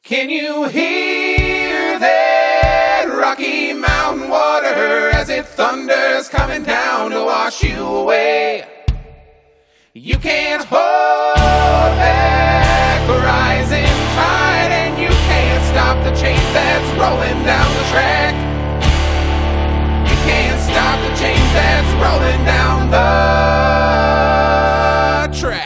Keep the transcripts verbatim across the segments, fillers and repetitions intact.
Can you hear that Rocky Mountain water as it thunders coming down to wash you away? You can't hold back the rising tide, and you can't stop the change that's rolling down the track. You can't stop the change that's rolling down the track.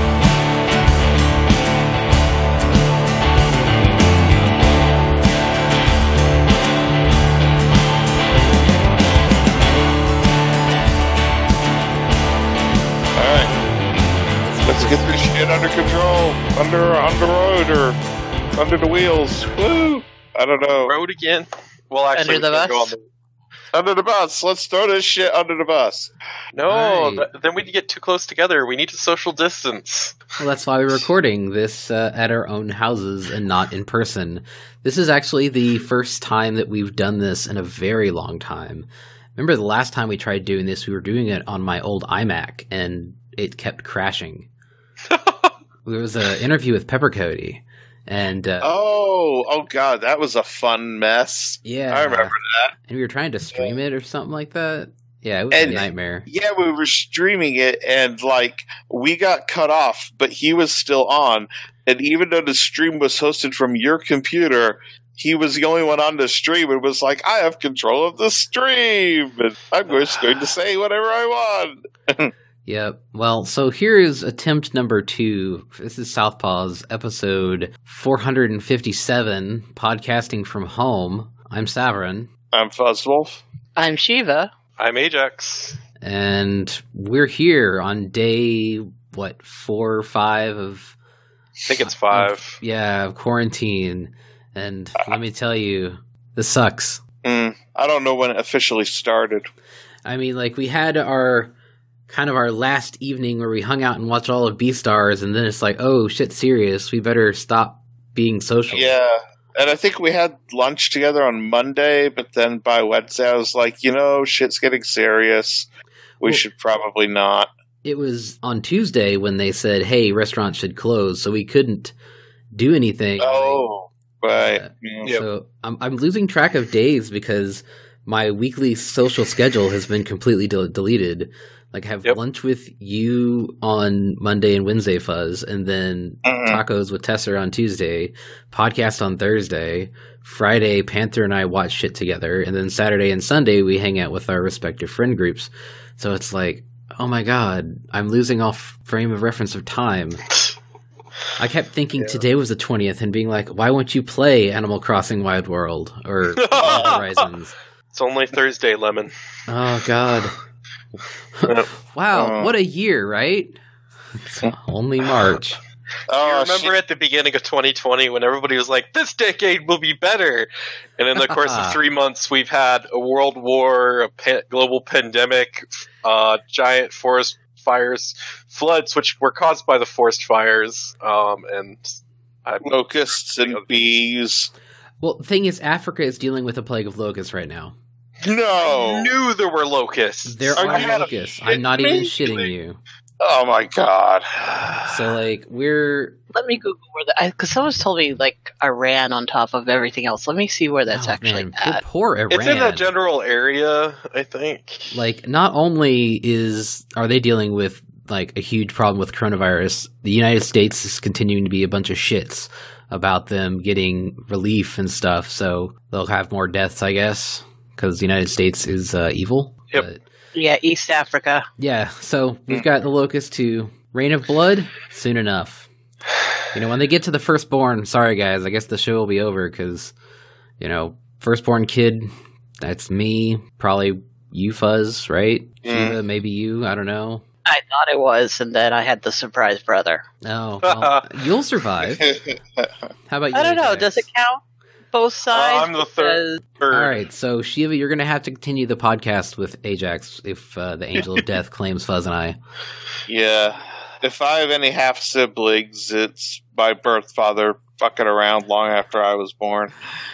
Let's get this shit under control, under on the road or under the wheels. Woo! I don't know. Road again? Well, actually, Under the we can bus? go on the- Under the bus. Let's throw this shit under the bus. No, Right. th- then we'd get too close together. We need to social distance. Well, that's why we're recording this uh, at our own houses and not in person. This is actually the first time that we've done this in a very long time. Remember the last time we tried doing this, we were doing it on my old iMac, and it kept crashing. There was an interview with Pepper Cody, and uh, Oh, oh god, that was a fun mess. yeah, I remember that. And we were trying to stream it or something like that. Yeah, it was And- a nightmare. Yeah, we were streaming it, and like we got cut off, but he was still on. And even though the stream was hosted from your computer, he was the only one on the stream, and was like, "I have control of the stream, and I'm just going to say whatever I want." Yep. Well, so here is attempt number two. This is Southpaw's episode four hundred fifty-seven, podcasting from home. I'm Saverin, I'm Fuzzwolf. I'm Shiva. I'm Ajax. and we're here on day, what, four or five of, I think it's five. of- yeah, of quarantine. And let me tell you, this sucks. Mm, I don't know when it officially started. I mean, like, we had our kind of our last evening where we hung out and watched all of Beastars, and then it's like, oh, shit, serious. We better stop being social. Yeah, and I think we had lunch together on Monday, but then by Wednesday I was like, you know, shit's getting serious. We Well- should probably not. It was on Tuesday when they said, hey, restaurants should close, so we couldn't do anything. Oh, right. Uh, Mm. Yep. So I'm, I'm losing track of days because my weekly social schedule has been completely del- deleted. Like, I have Yep. lunch with you on Monday and Wednesday, Fuzz, and then Mhm. tacos with Tessa on Tuesday, podcast on Thursday, Friday, Panther and I watch shit together, and then Saturday and Sunday we hang out with our respective friend groups. So it's like, oh my god, I'm losing off frame of reference of time. I kept thinking today was the twentieth and being like, why won't you play Animal Crossing Wild World or Horizons? It's only Thursday, Lemon. Oh god. Yep. Wow, Uh. what a year, right? It's only March. Oh, you remember shit. at the beginning of twenty twenty when everybody was like, this decade will be better? And in the course of three months, we've had a world war, a pa- global pandemic, uh, giant forest fires, floods, which were caused by the forest fires, um, and I, Locusts and bees. Well, the thing is, Africa is dealing with a plague of locusts right now. No. I knew there were locusts. There Are are you gotta locusts. shit I'm not even me? shitting you. Oh my god. So, like, we're... Let me Google where that, because someone's told me like Iran on top of everything else. Let me see where that's oh, actually man, at. poor Iran. It's in that general area, I think. Like, not only is are they dealing with like a huge problem with coronavirus, the United States is continuing to be a bunch of shits about them getting relief and stuff. So they'll have more deaths, I guess, because the United States is uh, evil. Yep. But, Yeah, East Africa. yeah. So we've got the locust to Reign of Blood soon enough. You know, when they get to the firstborn, sorry guys, I guess the show will be over because, you know, firstborn kid, that's me, probably you, Fuzz, right? Mm. Shiva, maybe you, I don't know. I thought it was, and then I had the surprise brother. Oh, well, you'll survive. How about you? I don't know. Ajax? Does it count? Both sides? I'm the third. Because- All right, so Shiva, you're going to have to continue the podcast with Ajax if uh, the Angel of Death claims Fuzz and I. Yeah. If I have any half siblings, it's my birth father fucking around long after I was born.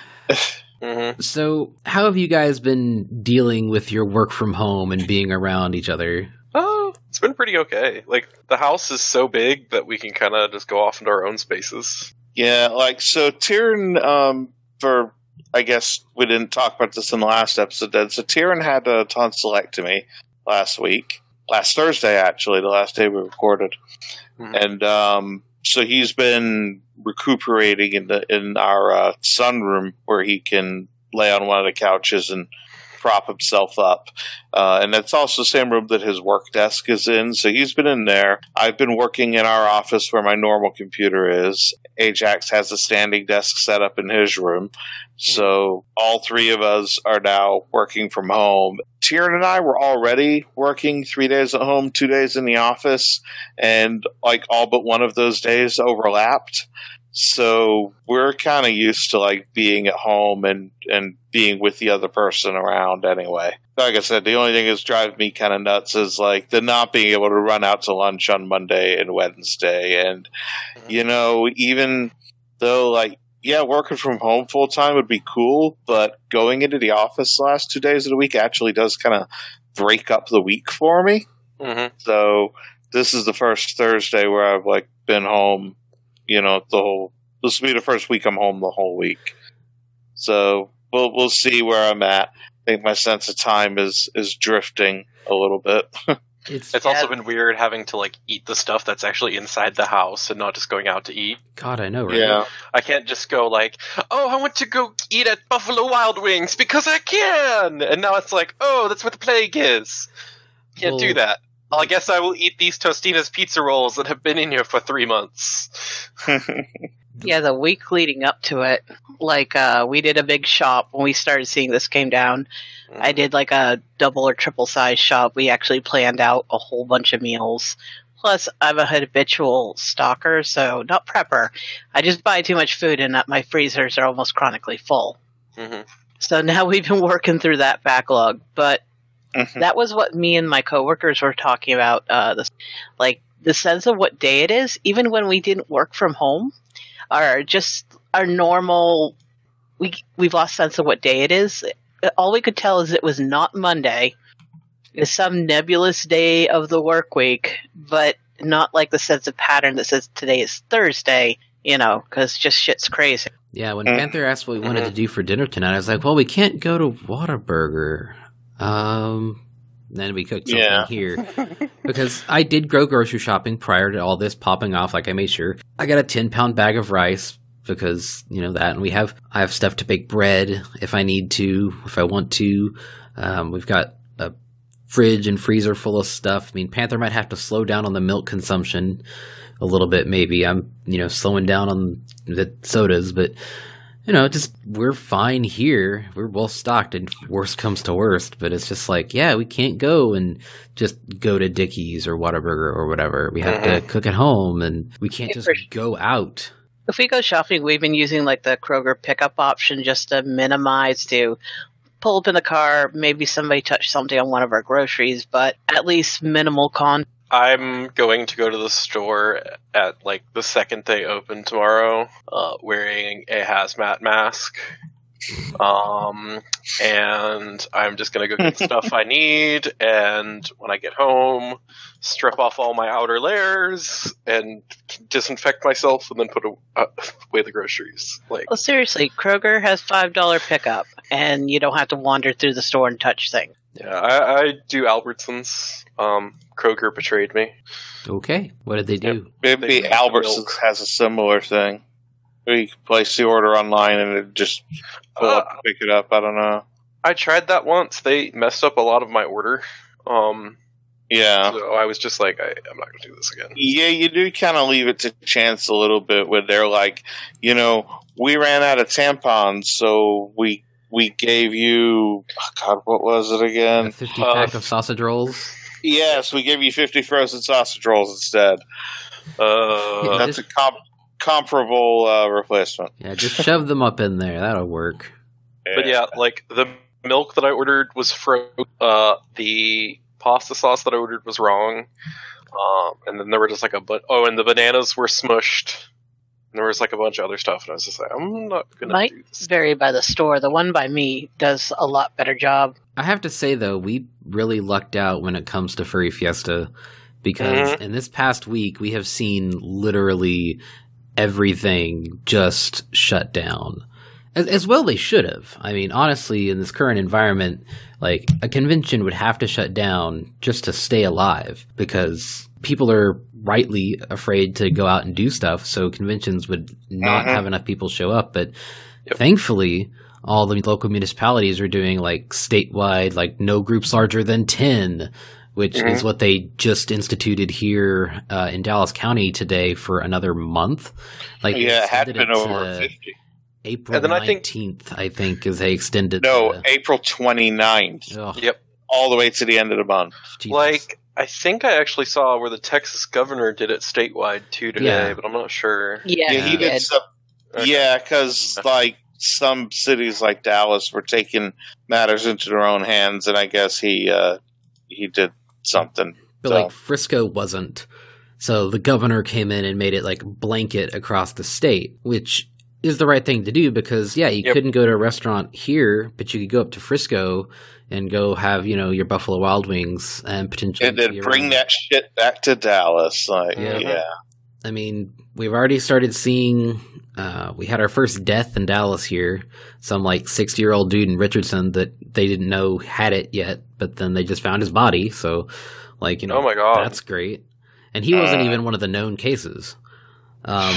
Mm-hmm. So, how have you guys been dealing with your work from home and being around each other? Oh, it's been pretty okay. Like, the house is so big that we can kind of just go off into our own spaces. Yeah, like, so Tyrion, um, for, I guess we didn't talk about this in the last episode, then. So Tyrion had a tonsillectomy last week. Last Thursday, actually, the last day we recorded. Mm-hmm. And, um, so he's been recuperating in the, in our, uh, sunroom where he can lay on one of the couches and prop himself up. Uh, and it's also the same room that his work desk is in. So he's been in there. I've been working in our office where my normal computer is. Ajax has a standing desk set up in his room. So all three of us are now working from home. Tyrion and I were already working three days at home, two days in the office, and like all but one of those days overlapped. So we're kind of used to like being at home and, and being with the other person around anyway. Like I said, the only thing that's driving me kind of nuts is like the not being able to run out to lunch on Monday and Wednesday. And, you know, even though like, yeah, working from home full time would be cool, but going into the office the last two days of the week actually does kind of break up the week for me. Mm-hmm. So this is the first Thursday where I've like been home, you know, the whole, this will be the first week I'm home the whole week. So we'll, we'll see where I'm at. I think my sense of time is, is drifting a little bit. It's, it's also been weird having to like eat the stuff that's actually inside the house and not just going out to eat. God, I know, right? Yeah. I can't just go like, oh, I want to go eat at Buffalo Wild Wings because I can! And now it's like, oh, that's where the plague is. Can't well, do that. Well, I guess I will eat these Tostina's pizza rolls that have been in here for three months. Yeah, the week leading up to it, like, uh, we did a big shop when we started seeing this came down. Mm-hmm. I did, like, a double or triple size shop. We actually planned out a whole bunch of meals. Plus, I'm a habitual stalker, so not prepper. I just buy too much food, and my freezers are almost chronically full. Mm-hmm. So now we've been working through that backlog. But mm-hmm. that was what me and my coworkers were talking about, uh, this, like, the sense of what day it is, even when we didn't work from home. Our just our normal, we we've lost sense of what day it is. All we could tell is it was not Monday. It's some nebulous day of the work week, but not like the sense of pattern that says today is Thursday. You know, because just shit's crazy. Yeah, when mm-hmm. Panther asked what we wanted mm-hmm. to do for dinner tonight, I was like, "Well, we can't go to Whataburger." Um. Then we cooked something yeah. here. Because I did go grocery shopping prior to all this popping off. Like, I made sure I got a ten pound bag of rice because, you know, that. And we have, I have stuff to bake bread if I need to, if I want to. Um, we've got a fridge and freezer full of stuff. I mean, Panther might have to slow down on the milk consumption a little bit, maybe. I'm, you know, slowing down on the sodas, but. You know, just, we're fine here. We're well stocked and worst comes to worst. But it's just like, yeah, we can't go and just go to Dickie's or Whataburger or whatever. We have mm-hmm. to cook at home and we can't just go out. If we go shopping, we've been using like the Kroger pickup option just to minimize to pull up in the car. Maybe somebody touched something on one of our groceries, but at least minimal con. I'm going to go to the store at, like, the second they open tomorrow, uh, wearing a hazmat mask. Um, and I'm just going to go get the stuff I need, and when I get home, strip off all my outer layers, and disinfect myself, and then put away the groceries. Like, well, seriously, Kroger has five dollar pickup, and you don't have to wander through the store and touch things. Yeah, I, I do Albertsons. Um, Kroger betrayed me. Okay, what did they do? Yeah, maybe they Albertsons has a similar thing. You can place the order online and it just pull uh, up and pick it up. I don't know. I tried that once. They messed up a lot of my order. Um, yeah. So I was just like, I, I'm not going to do this again. Yeah, you do kind of leave it to chance a little bit when they're like, you know, we ran out of tampons, so we we gave you, oh God, what was it again? A fifty pack uh, of sausage rolls? Yes, we gave you fifty frozen sausage rolls instead. Uh, yeah, that's just, a comp- comparable uh, replacement. Yeah, just shove them up in there. That'll work. Yeah. But yeah, like the milk that I ordered was frozen. Uh, the pasta sauce that I ordered was wrong. Um, and then there were just like a but. Oh, and the bananas were smushed. And there was like a bunch of other stuff, and I was just like, I'm not gonna Might do this. Vary by the store. The one by me does a lot better job. I have to say though, we really lucked out when it comes to Furry Fiesta, because mm-hmm. in this past week we have seen literally everything just shut down. As, as well they should have. I mean, honestly, in this current environment, like, a convention would have to shut down just to stay alive, because people are rightly afraid to go out and do stuff, so conventions would not Mm-hmm. have enough people show up. But Yep. thankfully, all the local municipalities are doing, like, statewide, like, no groups larger than ten, which Mm-hmm. is what they just instituted here uh, in Dallas County today for another month. Like, they Yeah, it had extended been it over to fifty. April And then I think- nineteenth, I think, is they extended. No, the, April twenty-ninth, ugh, Yep. all the way to the end of the month. Jesus. Like, I think I actually saw where the Texas governor did it statewide too today, Yeah. but I'm not sure. Yeah, Yeah, Yeah. he did did. some. Okay. Yeah, because like some cities like Dallas were taking matters into their own hands, and I guess he uh, he did something. But So- like Frisco wasn't. So the governor came in and made it like blanket across the state, which is the right thing to do because, yeah, you Yep. couldn't go to a restaurant here, but you could go up to Frisco and go have, you know, your Buffalo Wild Wings and potentially. And then be bring around- that shit back to Dallas. Like, Yeah. yeah. I mean, we've already started seeing. Uh, we had our first death in Dallas here. Some like sixty year old dude in Richardson that they didn't know had it yet, but then they just found his body. So, like, you know, Oh my God. that's great. And he wasn't Uh. even one of the known cases. Um,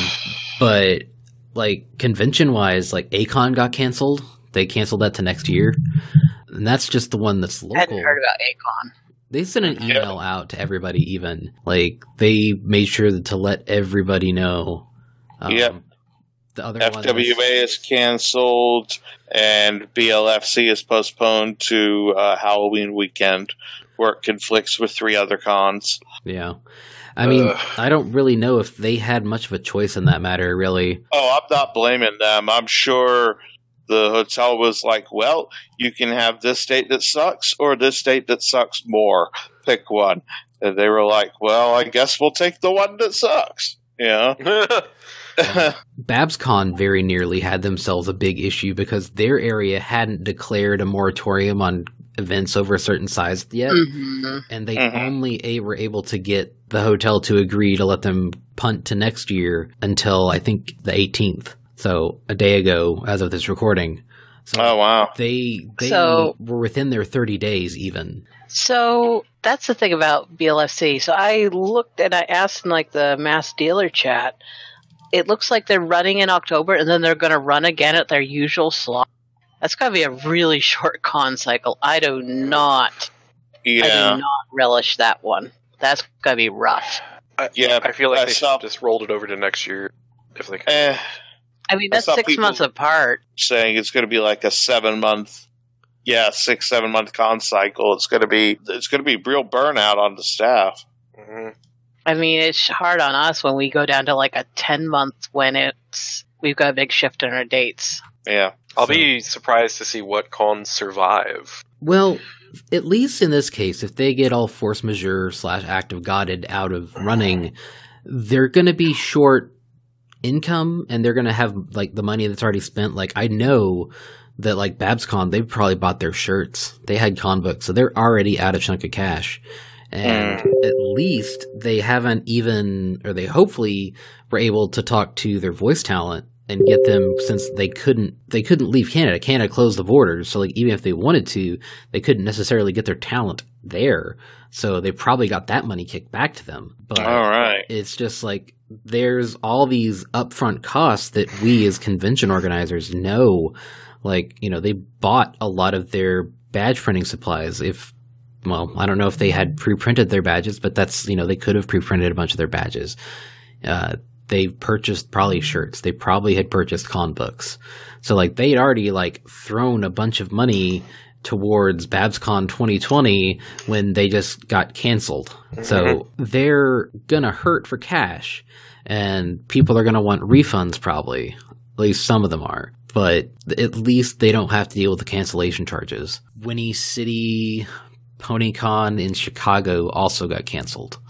but like convention wise, like A-Con got canceled. They canceled that to next year, and that's just the one that's I local. hadn't heard about A-Con. They sent an Yeah. email out to everybody, even. Like, they made sure to let everybody know. Um, Yep. The other one F W A was- is canceled, and B L F C is postponed to uh, Halloween weekend, where it conflicts with three other cons. Yeah. I mean, Ugh. I don't really know if they had much of a choice in that matter, really. Oh, I'm not blaming them. I'm sure the hotel was like, well, you can have this date that sucks or this date that sucks more. Pick one. And they were like, well, I guess we'll take the one that sucks. Yeah. BabsCon very nearly had themselves a big issue because their area hadn't declared a moratorium on events over a certain size yet. Mm-hmm. And they Mhm. only a- were able to get the hotel to agree to let them punt to next year until, I think, the eighteenth. So a day ago, as of this recording. So Oh, wow. they they So- were within their thirty days even. So that's the thing about B L F C. So I looked and I asked in like the mass dealer chat. It looks like they're running in October and then they're going to run again at their usual slot. That's got to be a really short con cycle. I do not, I Yeah. do not relish that one. That's got to be rough. I, Yeah, I feel like I they saw- should have just rolled it over to next year if they could. Eh, I mean, I that's saw six people- months apart. saying it's going to be like a seven month, yeah, six, seven month con cycle. It's going to be, it's going to be real burnout on the staff. Mhm. I mean, it's hard on us when we go down to like a ten month when it's we've got a big shift in our dates. Yeah. I'll So- be surprised to see what cons survive. Well, at least in this case, if they get all force majeure slash act of godded out of running, they're going to be short income and they're going to have like the money that's already spent. Like, I know that like BabsCon, they probably bought their shirts. They had con books, so they're already out a chunk of cash. And at least they haven't even, or they hopefully were able to talk to their voice talent and get them, since they couldn't, they couldn't leave Canada. Canada closed the borders. So like, even if they wanted to, they couldn't necessarily get their talent there. So they probably got that money kicked back to them. But All right. it's just like, there's all these upfront costs that we as convention organizers know. Like, you know, they bought a lot of their badge printing supplies. If, well, I don't know if they had pre-printed their badges, but that's, you know, they could have pre-printed a bunch of their badges. Uh, they purchased probably shirts. They probably had purchased con books. So like they had already like thrown a bunch of money towards BabsCon twenty twenty when they just got canceled. So they're gonna hurt for cash and people are gonna want refunds probably. At least some of them are. But at least they don't have to deal with the cancellation charges. Winnie City PonyCon in Chicago also got canceled.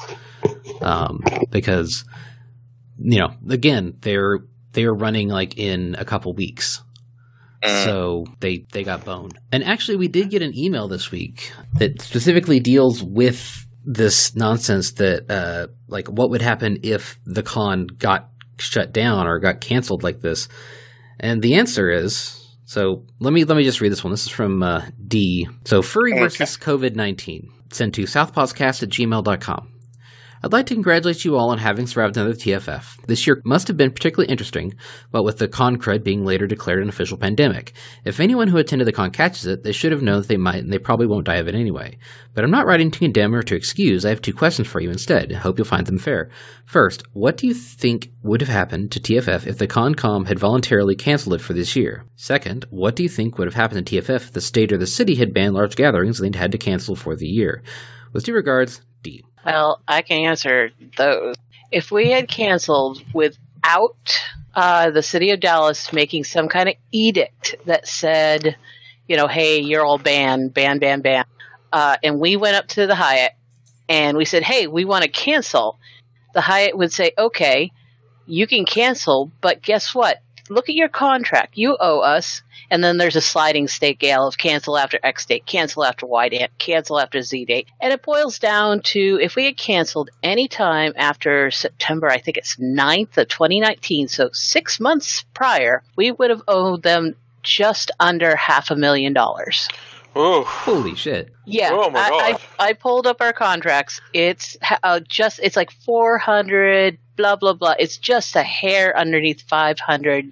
Um, because, you know, again, they're they're running like in a couple weeks. Mm. So they, they got boned. And actually, we did get an email this week that specifically deals with this nonsense that, uh, like, what would happen if the con got shut down or got canceled like this? And the answer is, so let me let me just read this one. This is from uh, D. So Furry Okay. versus COVID nineteen. Sent to southpawscast at gmail dot com. I'd like to congratulate you all on having survived another T F F. This year must have been particularly interesting, but with the con crud being later declared an official pandemic. If anyone who attended the con catches it, they should have known that they might, and they probably won't die of it anyway. But I'm not writing to condemn or to excuse. I have two questions for you instead. I hope you'll find them fair. First, what do you think would have happened to T F F if the ConCom had voluntarily canceled it for this year? Second, what do you think would have happened to T F F if the state or the city had banned large gatherings and they'd had to cancel for the year? With due regards, D. Well, I can answer those. If we had canceled without uh, the city of Dallas making some kind of edict that said, you know, hey, you're all banned, ban, ban, ban, uh, and we went up to the Hyatt and we said, hey, we want to cancel, the Hyatt would say, okay, you can cancel, but guess what? Look at your contract. You owe us. And then there's a sliding scale of cancel after X date, cancel after Y date, cancel after Z date. And it boils down to if we had canceled any time after September, I think it's ninth of twenty nineteen, so six months prior, we would have owed them just under half a million dollars. Oh, Holy shit. Yeah, Oh my I, God. I, I pulled up our contracts. It's uh, just, it's like four hundred, blah, blah, blah. It's just a hair underneath five hundred.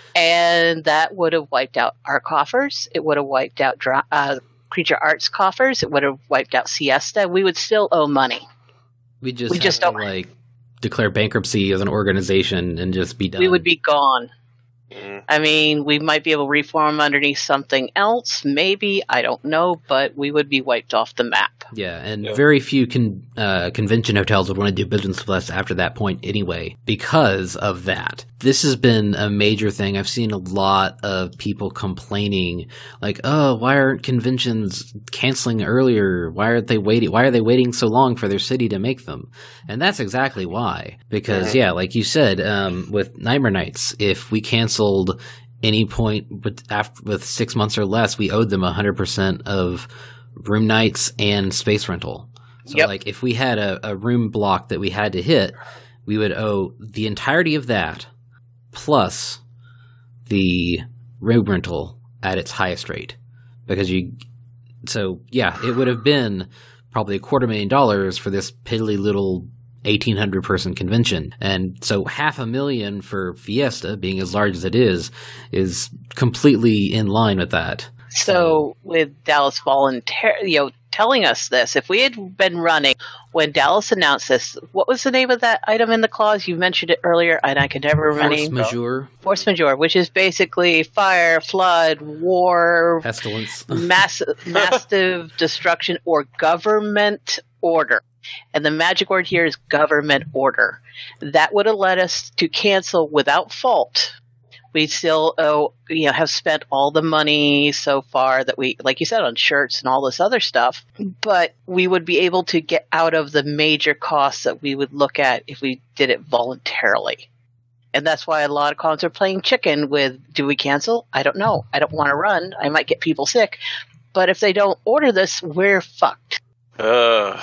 And that would have wiped out our coffers. It would have wiped out dra- uh, Creature Arts coffers. It would have wiped out Siesta. We would still owe money. We just, We have just to, don't- like, declare bankruptcy as an organization and just be done. We would be gone. Mm. I mean, we might be able to reform underneath something else, maybe. I don't know, but we would be wiped off the map. Yeah, and Yeah. very few con- uh, convention hotels would want to do business with us after that point anyway, because of that. This has been a major thing. I've seen a lot of people complaining, like, "Oh, why aren't conventions canceling earlier? Why aren't they waiting? Why are they waiting so long for their city to make them?" And that's exactly why. Because, Mhm. yeah, like you said, um, with Nightmare Nights, if we canceled any point with, after, with six months or less, we owed them one hundred percent of room nights and space rental. So, Yep. like, if we had a, a room block that we had to hit, we would owe the entirety of that plus the room rental at its highest rate. Because you, so yeah, it would have been probably a quarter million dollars for this piddly little eighteen hundred person convention. And so half a million for Fiesta, being as large as it is, is completely in line with that. So with Dallas volunteer, you know, telling us this, if we had been running when Dallas announced this, what was the name of that item in the clause? You mentioned it earlier, and I could never remember. Force majeure, Force majeure, which is basically fire, flood, war, pestilence. massive, massive destruction, or government order. And the magic word here is government order. That would have led us to cancel without fault. We still owe, you know, have spent all the money so far that we, like you said, on shirts and all this other stuff, but we would be able to get out of the major costs that we would look at if we did it voluntarily. And that's why a lot of cons are playing chicken with, do we cancel? I don't know. I don't want to run. I might get people sick. But if they don't order this, we're fucked. Uh,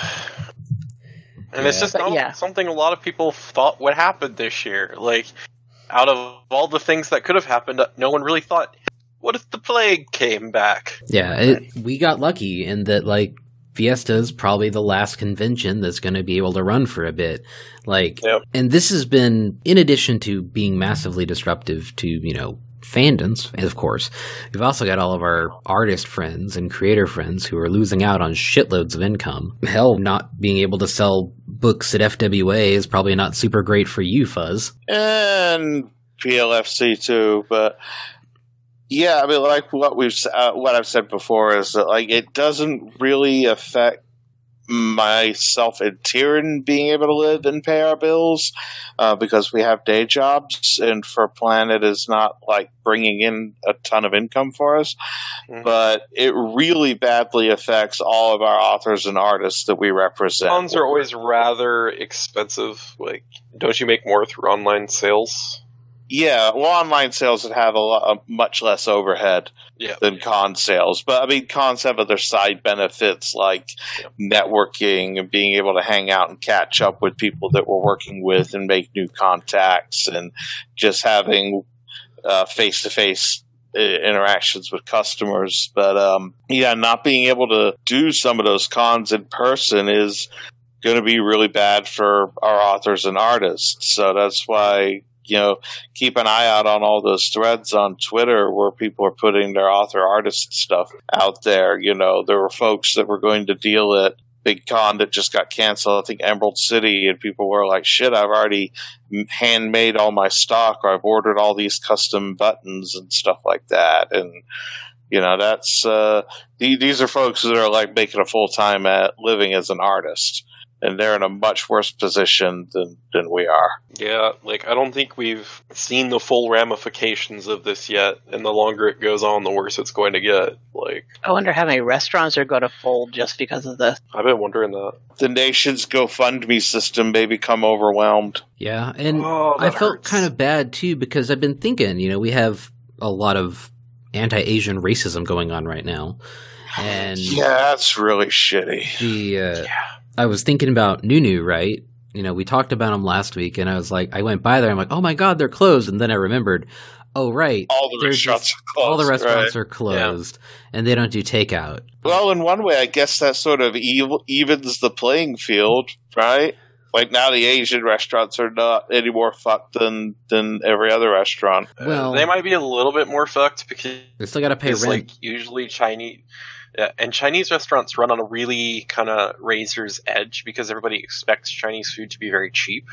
and it's Yeah. just But not yeah. something a lot of people thought would happen this year. Like, out of all the things that could have happened, no one really thought, what if the plague came back? Yeah, it, we got lucky in that, like, Fiesta is probably the last convention that's going to be able to run for a bit. Like, Yep. and this has been, in addition to being massively disruptive to, you know, fandoms, of course, we've also got all of our artist friends and creator friends who are losing out on shitloads of income. Hell, not being able to sell books at F W A is probably not super great for you, Fuzz. And P L F C too, but yeah, I mean, like what we've uh, what I've said before is that like it doesn't really affect myself and Tyrion being able to live and pay our bills uh, because we have day jobs, and for Planet is not like bringing in a ton of income for us. Mhm. But it really badly affects all of our authors and artists that we represent. Cons are always rather expensive. Like, don't you make more through online sales? Yeah, well, online sales would have a lot, much less overhead Yeah. than con sales. But, I mean, cons have other side benefits like Yeah. networking and being able to hang out and catch up with people that we're working with and make new contacts and just having uh, face-to-face uh, interactions with customers. But, um, yeah, not being able to do some of those cons in person is going to be really bad for our authors and artists. So that's why, you know, keep an eye out on all those threads on Twitter where people are putting their author artist stuff out there. You know, there were folks that were going to deal at Big Con that just got canceled. I think Emerald City, and people were like, shit, I've already handmade all my stock, or I've ordered all these custom buttons and stuff like that. And, you know, that's, uh, these are folks that are like making a full time at living as an artist. And they're in a much worse position than, than we are. Yeah, like, I don't think we've seen the full ramifications of this yet, and the longer it goes on, the worse it's going to get. Like, I wonder how many restaurants are going to fold just because of this. I've been wondering that. The nation's GoFundMe system may become overwhelmed. Yeah, and Oh, I that felt hurts. kind of bad too because I've been thinking, you know, we have a lot of anti-Asian racism going on right now, and Yeah, that's really shitty. the uh, I was thinking about Nunu, right? You know, we talked about them last week, and I was like, I went by there, I'm like, oh my god, they're closed, and then I remembered, oh right, All the they're restaurants just- are closed. all the restaurants right? are closed, and they don't do takeout. Well, in one way, I guess that sort of ev- evens the playing field, right? Like now the Asian restaurants are not any more fucked than, than every other restaurant. Well, they might be a little bit more fucked because they still got to pay it's rent. like usually Chinese. Yeah, and Chinese restaurants run on a really kind of razor's edge because everybody expects Chinese food to be very cheap,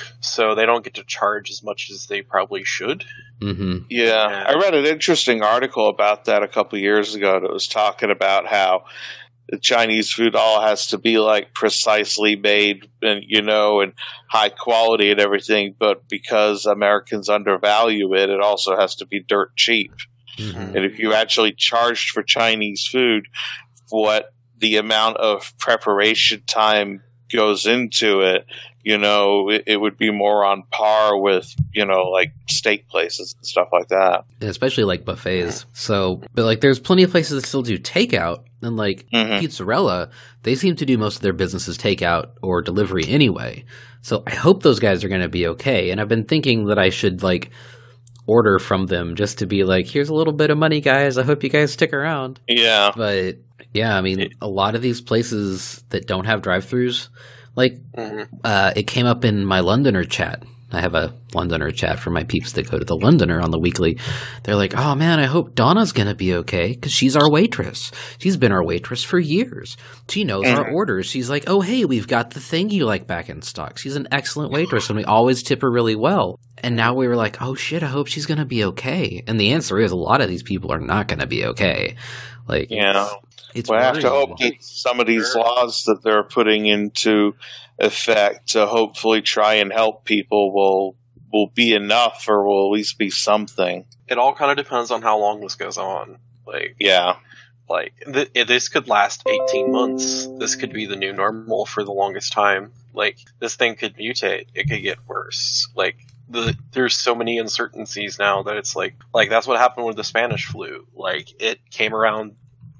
so they don't get to charge as much as they probably should. Mm-hmm. Yeah, Yeah. I read an interesting article about that a couple of years ago that was talking about how the Chinese food all has to be like precisely made and, you know, and high quality and everything, but because Americans undervalue it, it also has to be dirt cheap. Mm-hmm. And if you actually charged for Chinese food, what the amount of preparation time goes into it, you know, it, it would be more on par with, you know, like steak places and stuff like that. And especially like buffets. So, but like, there's plenty of places that still do takeout, and like Mhm. Pizzarella, they seem to do most of their businesses takeout or delivery anyway. So I hope those guys are going to be okay. And I've been thinking that I should like order from them just to be like, here's a little bit of money, guys. I hope you guys stick around. Yeah. But yeah, I mean, a lot of these places that don't have drive-thrus, like Mm-hmm. uh, it came up in my Londoner chat. I have a Londoner chat for my peeps that go to the Londoner on the weekly. They're like, oh man, I hope Donna's going to be okay because she's our waitress. She's been our waitress for years. She knows our orders. She's like, oh, hey, we've got the thing you like back in stock. She's an excellent waitress and we always tip her really well. And now we were like, oh shit, I hope she's going to be okay. And the answer is a lot of these people are not going to be okay. Like, Yeah. it's Well, I have to worrying. hope that some of these laws that they're putting into effect to hopefully try and help people will will be enough, or will at least be something. It all kind of depends on how long this goes on. Like, Yeah. like th- this could last eighteen months. This could be the new normal for the longest time. Like, this thing could mutate. It could get worse. Like, the there's so many uncertainties now that it's like, like that's what happened with the Spanish flu. Like, it came around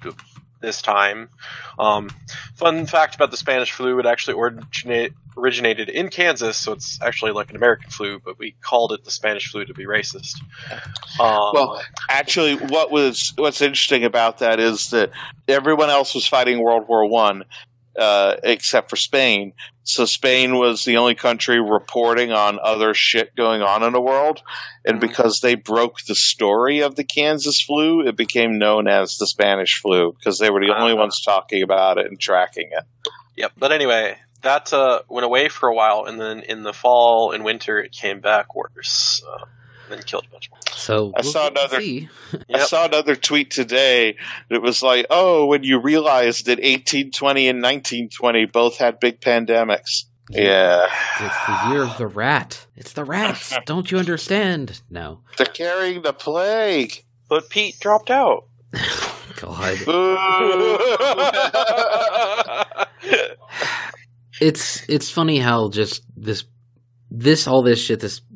this time. Um, fun fact about the Spanish flu: it actually originate, originated in Kansas, so it's actually like an American flu, but we called it the Spanish flu to be racist. Um, Well, actually, what was what's interesting about that is that everyone else was fighting World War One, uh, except for Spain. So Spain was the only country reporting on other shit going on in the world, and because they broke the story of the Kansas flu, it became known as the Spanish flu because they were the only Uh-huh. ones talking about it and tracking it. Yep. But anyway, that uh, went away for a while, and then in the fall and winter, it came back worse, uh, and then killed a bunch more. So I we'll saw get to another- see. I Yep. saw another tweet today that was like, oh, when you realize that eighteen twenty and nineteen twenty both had big pandemics. Yeah. It's the year of the rat. It's the rats. Don't you understand? No. They're carrying the plague. But Pete dropped out. God. Boo. It's it's funny how just this this all this shit, this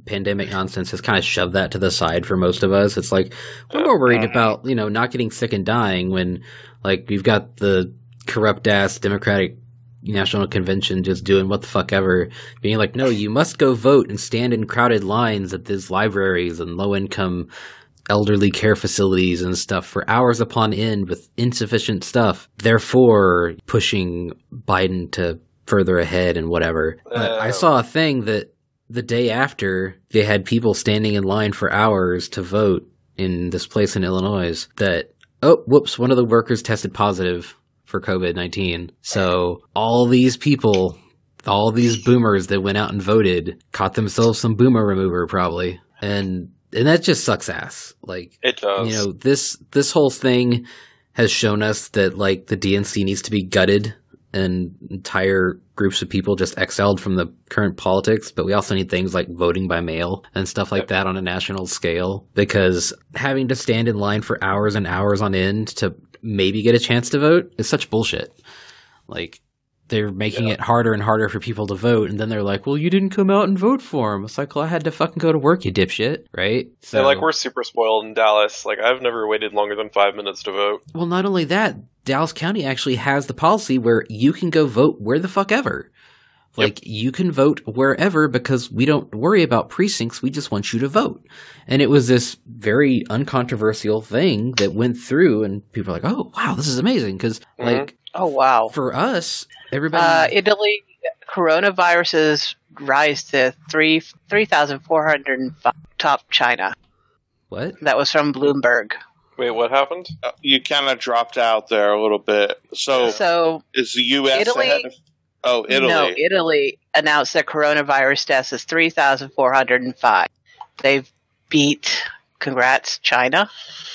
pandemic nonsense has kind of shoved that to the side for most of us. It's like, we're more worried about, you know, not getting sick and dying when, like, we've got the corrupt-ass Democratic National Convention just doing what the fuck ever, being like, no, you must go vote and stand in crowded lines at these libraries and low-income elderly care facilities and stuff for hours upon end with insufficient stuff, therefore pushing Biden to further ahead and whatever. But I saw a thing that the day after, they had people standing in line for hours to vote in this place in Illinois that, oh, whoops, one of the workers tested positive for COVID nineteen. So all these people, all these boomers that went out and voted, caught themselves some boomer remover probably. And and that just sucks ass. Like, it does. You know, this this whole thing has shown us that, like, the D N C needs to be gutted and entire groups of people just exiled from the current politics. But we also need things like voting by mail and stuff like that on a national scale, because having to stand in line for hours and hours on end to maybe get a chance to vote is such bullshit. Like, they're making yeah. it harder and harder for people to vote, and then they're like, well, you didn't come out and vote for him. It's like, well, I had to fucking go to work, you dipshit, right? So, yeah, like, we're super spoiled in Dallas. Like, I've never waited longer than five minutes to vote. Well, not only that, Dallas County actually has the policy where you can go vote where the fuck ever. Like, yep. You can vote wherever because we don't worry about precincts. We just want you to vote. And it was this very uncontroversial thing that went through, and people are like, oh, wow, this is amazing. Because, mm-hmm. like, oh, wow. For us, everybody. Uh, Italy, coronaviruses rise to three three thousand four hundred five, top China. What? That was from Bloomberg. Wait, what happened? Uh, you kind of dropped out there a little bit. So, so is the U S Italy, ahead of? Oh, Italy. No, Italy announced that coronavirus deaths is three thousand four hundred five. They've beat, congrats, China.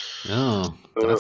Oh.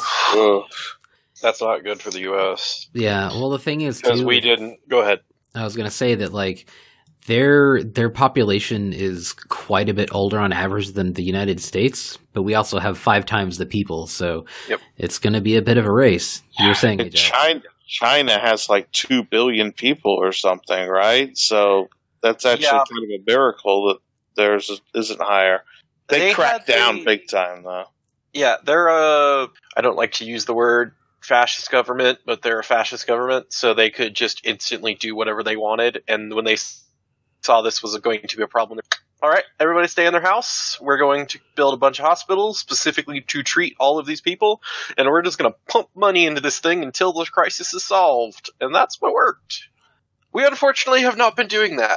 That's, that's not good for the U S. Yeah, well, the thing is, because too, we didn't. Go ahead. I was going to say that, like, their their population is quite a bit older on average than the United States, but we also have five times the people, so yep. It's going to be a bit of a race. You were saying, China. China has like two billion people or something, right? So that's actually yeah. kind of a miracle that theirs isn't higher. They, they cracked down the, big time, though. Yeah, they're a, I don't like to use the word fascist government, but they're a fascist government, so they could just instantly do whatever they wanted. And when they saw this was going to be a problem, all right, everybody stay in their house. We're going to build a bunch of hospitals specifically to treat all of these people, and we're just going to pump money into this thing until the crisis is solved. And that's what worked. We unfortunately have not been doing that.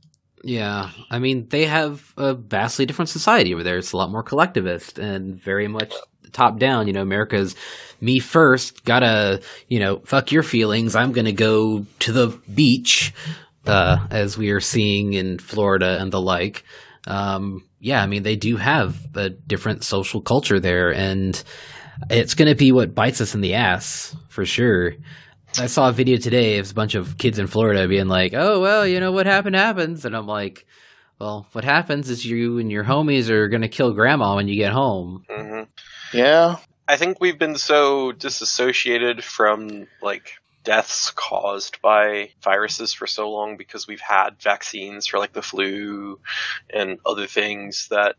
Yeah, I mean, they have a vastly different society over there. It's a lot more collectivist and very much top down. You know, America's me first, gotta, you know, fuck your feelings. I'm going to go to the beach. Uh, as we are seeing in Florida and the like. Um, yeah, I mean, they do have a different social culture there, and it's going to be what bites us in the ass, for sure. I saw a video today of a bunch of kids in Florida being like, oh, well, you know, what happened happens. And I'm like, well, what happens is you and your homies are going to kill grandma when you get home. Mm-hmm. Yeah. I think we've been so disassociated from, like, deaths caused by viruses for so long because we've had vaccines for like the flu and other things that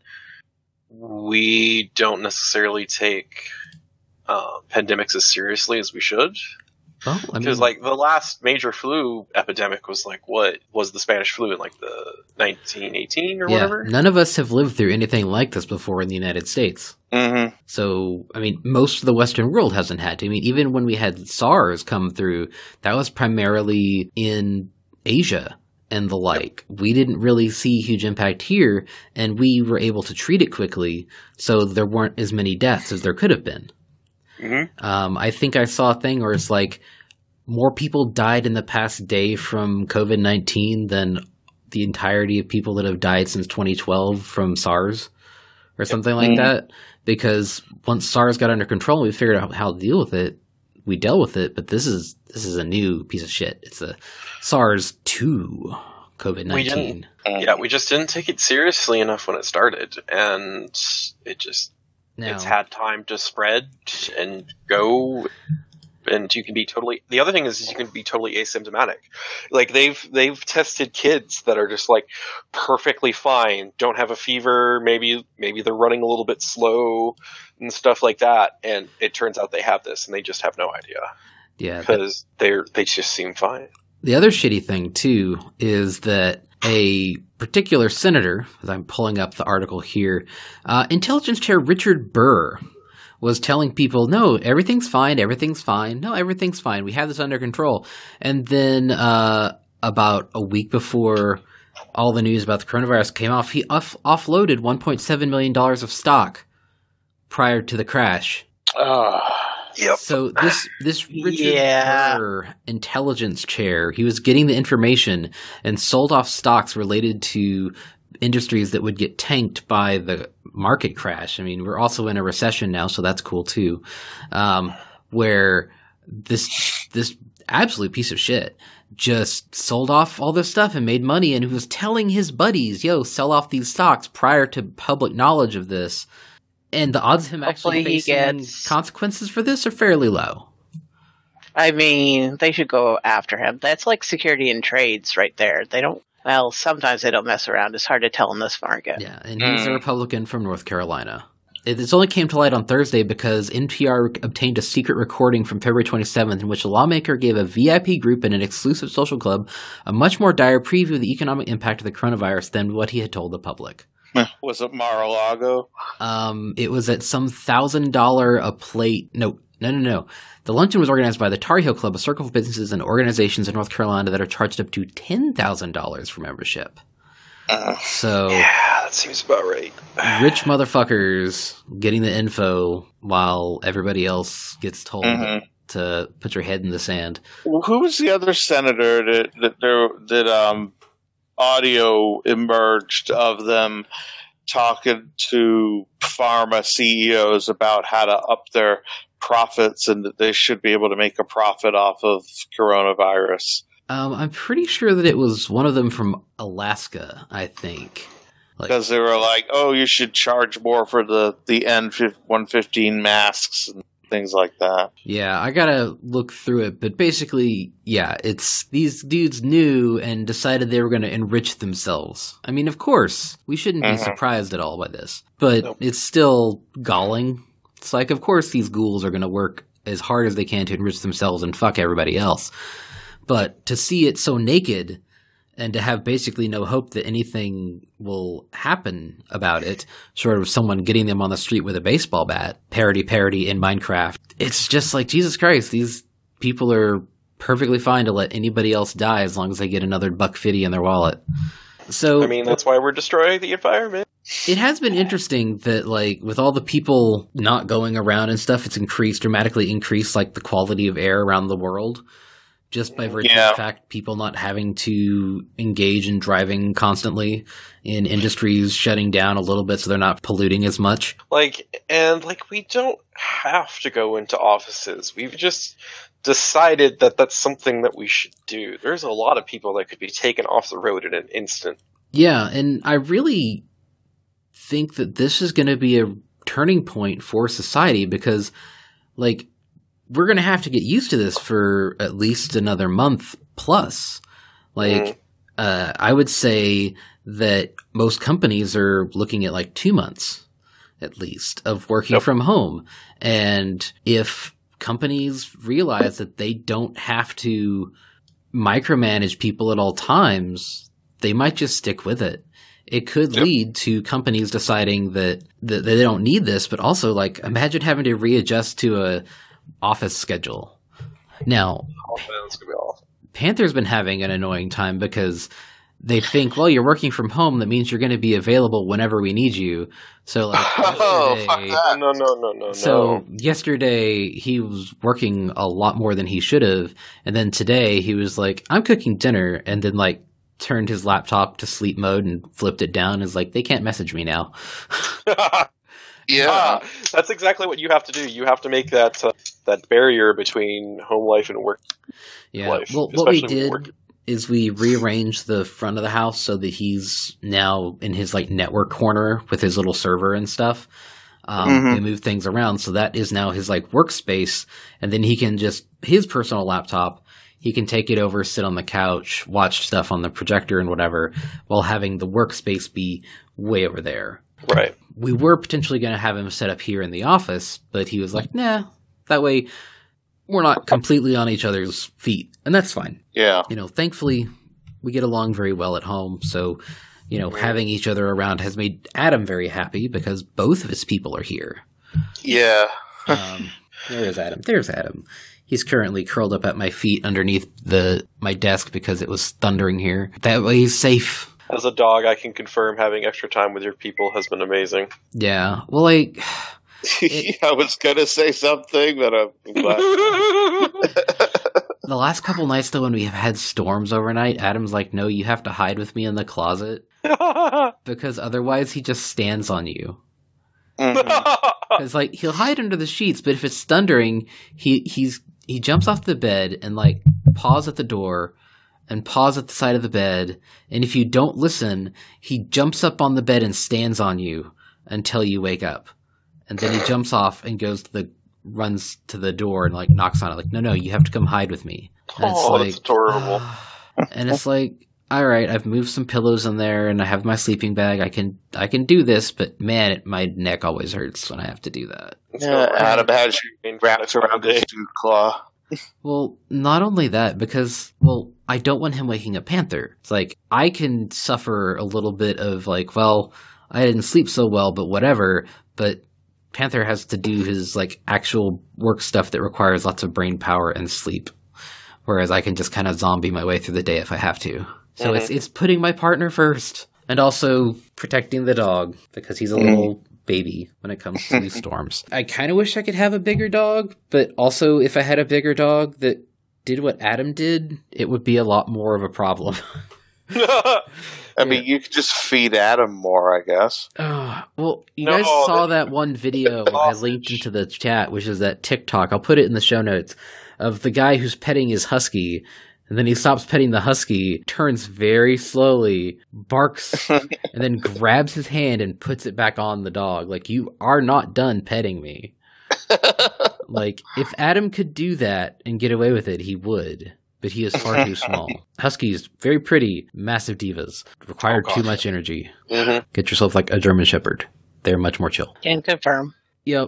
we don't necessarily take uh, pandemics as seriously as we should. Well, I mean, because like the last major flu epidemic was like what was the Spanish flu in like the nineteen eighteen or yeah, whatever. None of us have lived through anything like this before in the United States. Mm-hmm. So, I mean, most of the Western world hasn't had to. I mean, even when we had SARS come through, that was primarily in Asia and the like. Yep. We didn't really see huge impact here, and we were able to treat it quickly, so there weren't as many deaths as there could have been. Mm-hmm. Um, I think I saw a thing where it's like more people died in the past day from COVID nineteen than the entirety of people that have died since twenty twelve from SARS or something like mm-hmm. that. Because once SARS got under control, we figured out how to deal with it. We dealt with it, but this is this is a new piece of shit. It's a SARS two COVID nineteen. Yeah, we just didn't take it seriously enough when it started, and it just now, it's had time to spread and go. and you can be totally. The other thing is, is you can be totally asymptomatic. Like they've they've tested kids that are just like perfectly fine, don't have a fever, maybe maybe they're running a little bit slow and stuff like that, and it turns out they have this, and they just have no idea. Yeah, because they're they just seem fine. The other shitty thing too is that a particular senator, as I'm pulling up the article here, uh, Intelligence Chair Richard Burr was telling people, no, everything's fine, everything's fine, no, everything's fine, we have this under control. And then uh, about a week before all the news about the coronavirus came off, he off- offloaded one point seven million dollars of stock prior to the crash. Uh, yep. So this this Richard Yeah. Burr intelligence chair, he was getting the information and sold off stocks related to industries that would get tanked by the market crash. I mean, we're also in a recession now, so that's cool too. Um, where this this absolute piece of shit just sold off all this stuff and made money, and he was telling his buddies, "Yo, sell off these stocks," prior to public knowledge of this. And the odds of him actually Hopefully he facing gets- consequences for this are fairly low. I mean, they should go after him. That's like security and trades right there. They don't, well, sometimes they don't mess around. It's hard to tell in this market. Yeah, and he's a Republican from North Carolina. It this only came to light on Thursday because N P R obtained a secret recording from February twenty-seventh in which a lawmaker gave a V I P group in an exclusive social club a much more dire preview of the economic impact of the coronavirus than what he had told the public. Was it Mar-a-Lago? Um, it was at some thousand dollar a plate. No, no, no, no. The luncheon was organized by the Tar Heel Club, a circle of businesses and organizations in North Carolina that are charged up to ten thousand dollars for membership. Uh, So, Yeah, that seems about right. rich motherfuckers getting the info while everybody else gets told Mhm. to put your head in the sand. Who was the other senator that that there that um audio emerged of them talking to pharma C E Os about how to up their profits and that they should be able to make a profit off of coronavirus? Um, I'm pretty sure that it was one of them from Alaska, I think. Like, Because they were like, "Oh, you should charge more for the the N one fifteen masks and things like that." yeah, I gotta look through it, but basically, yeah, it's these dudes knew and decided they were gonna enrich themselves. I mean, of course, we shouldn't be Mhm. surprised at all by this, but Nope. it's still galling. It's like, of course, these ghouls are gonna work as hard as they can to enrich themselves and fuck everybody else. But to see it so naked and to have basically no hope that anything will happen about it, short of someone getting them on the street with a baseball bat, parody parody in Minecraft, it's just like, Jesus Christ, these people are perfectly fine to let anybody else die as long as they get another buck fifty in their wallet. So I mean, that's why we're destroying the environment. it has been interesting that, like, with all the people not going around and stuff, it's increased, dramatically increased, like, the quality of air around the world. Just by virtue Yeah. of the fact people not having to engage in driving constantly, in industries shutting down a little bit so they're not polluting as much. Like, and like, we don't have to go into offices. We've just decided that that's something that we should do. There's a lot of people that could be taken off the road in an instant. Yeah, and I really think that this is going to be a turning point for society because, like, we're going to have to get used to this for at least another month plus. Like, Mm. uh, I would say that most companies are looking at like two months at least of working Yep. from home. And if companies realize that they don't have to micromanage people at all times, they might just stick with it. It could Yep. lead to companies deciding that, that they don't need this, but also, like, imagine having to readjust to a office schedule. Now, Oh, man, it's gonna be awful. Panther's been having an annoying time because they think, well, you're working from home, that means you're going to be available whenever we need you. So, like, Oh, fuck yesterday- that. No, no, no, no, so no. yesterday he was working a lot more than he should have, and then today he was like, I'm cooking dinner, and then, like, turned his laptop to sleep mode and flipped it down and is like, they can't message me now. Yeah. Ah, that's exactly what you have to do. You have to make that uh, that barrier between home life and work Yeah. life. Well, what we especially when did work- is we rearranged the front of the house so that he's now in his, like, network corner with his little server and stuff. Um, Mhm. We move things around, so that is now his like workspace, and then he can just his personal laptop. He can take it over, sit on the couch, watch stuff on the projector and whatever, while having the workspace be way over there. Right. We were potentially going to have him set up here in the office, but he was like, nah, that way we're not completely on each other's feet. And that's fine. Yeah. You know, thankfully, we get along very well at home. So, you know, having each other around has made Adam very happy because both of his people are here. Yeah. Um, there is Adam. There's Adam. He's currently curled up at my feet underneath the my desk because it was thundering here. That way he's safe. As a dog, I can confirm having extra time with your people has been amazing. Yeah. Well, like... I was going to say something, but I'm glad. The last couple nights, though, when we have had storms overnight, Adam's like, no, you have to hide with me in the closet. Because otherwise he just stands on you. Mhm. Because, like, he'll hide under the sheets, but if it's thundering, he he's he jumps off the bed and, like, paws at the door and paws at the side of the bed. And if you don't listen, he jumps up on the bed and stands on you until you wake up. And then he jumps off and goes to the runs to the door and, like, knocks on it. Like, no, no, you have to come hide with me. And it's Oh, like, that's adorable. and it's like, all right, I've moved some pillows in there and I have my sleeping bag. I can I can do this, but man, it, my neck always hurts when I have to do that. Yeah, Adam has you wrapped around his dew claw. Well, not only that, because, well, I don't want him waking up Panther. It's like, I can suffer a little bit of like, well, I didn't sleep so well, but whatever, but Panther has to do his like actual work stuff that requires lots of brain power and sleep. Whereas I can just kind of zombie my way through the day if I have to. So Mhm. it's it's putting my partner first and also protecting the dog because he's a Mhm. little baby when it comes to these storms. I kind of wish I could have a bigger dog, but also if I had a bigger dog that did what Adam did, it would be a lot more of a problem. I mean, you could just feed Adam more, I guess. Oh, well, you No, guys saw that- that one video I linked into the chat, which is that TikTok. I'll put it in the show notes of the guy who's petting his husky, and then he stops petting the husky, turns very slowly, barks, and then grabs his hand and puts it back on the dog. Like, you are not done petting me. Like, if Adam could do that and get away with it, he would. But he is far too small. Huskies, very pretty, massive divas. Require Oh, too gosh. much energy. Mhm. Get yourself like a German Shepherd. They're much more chill. Can confirm. Yep.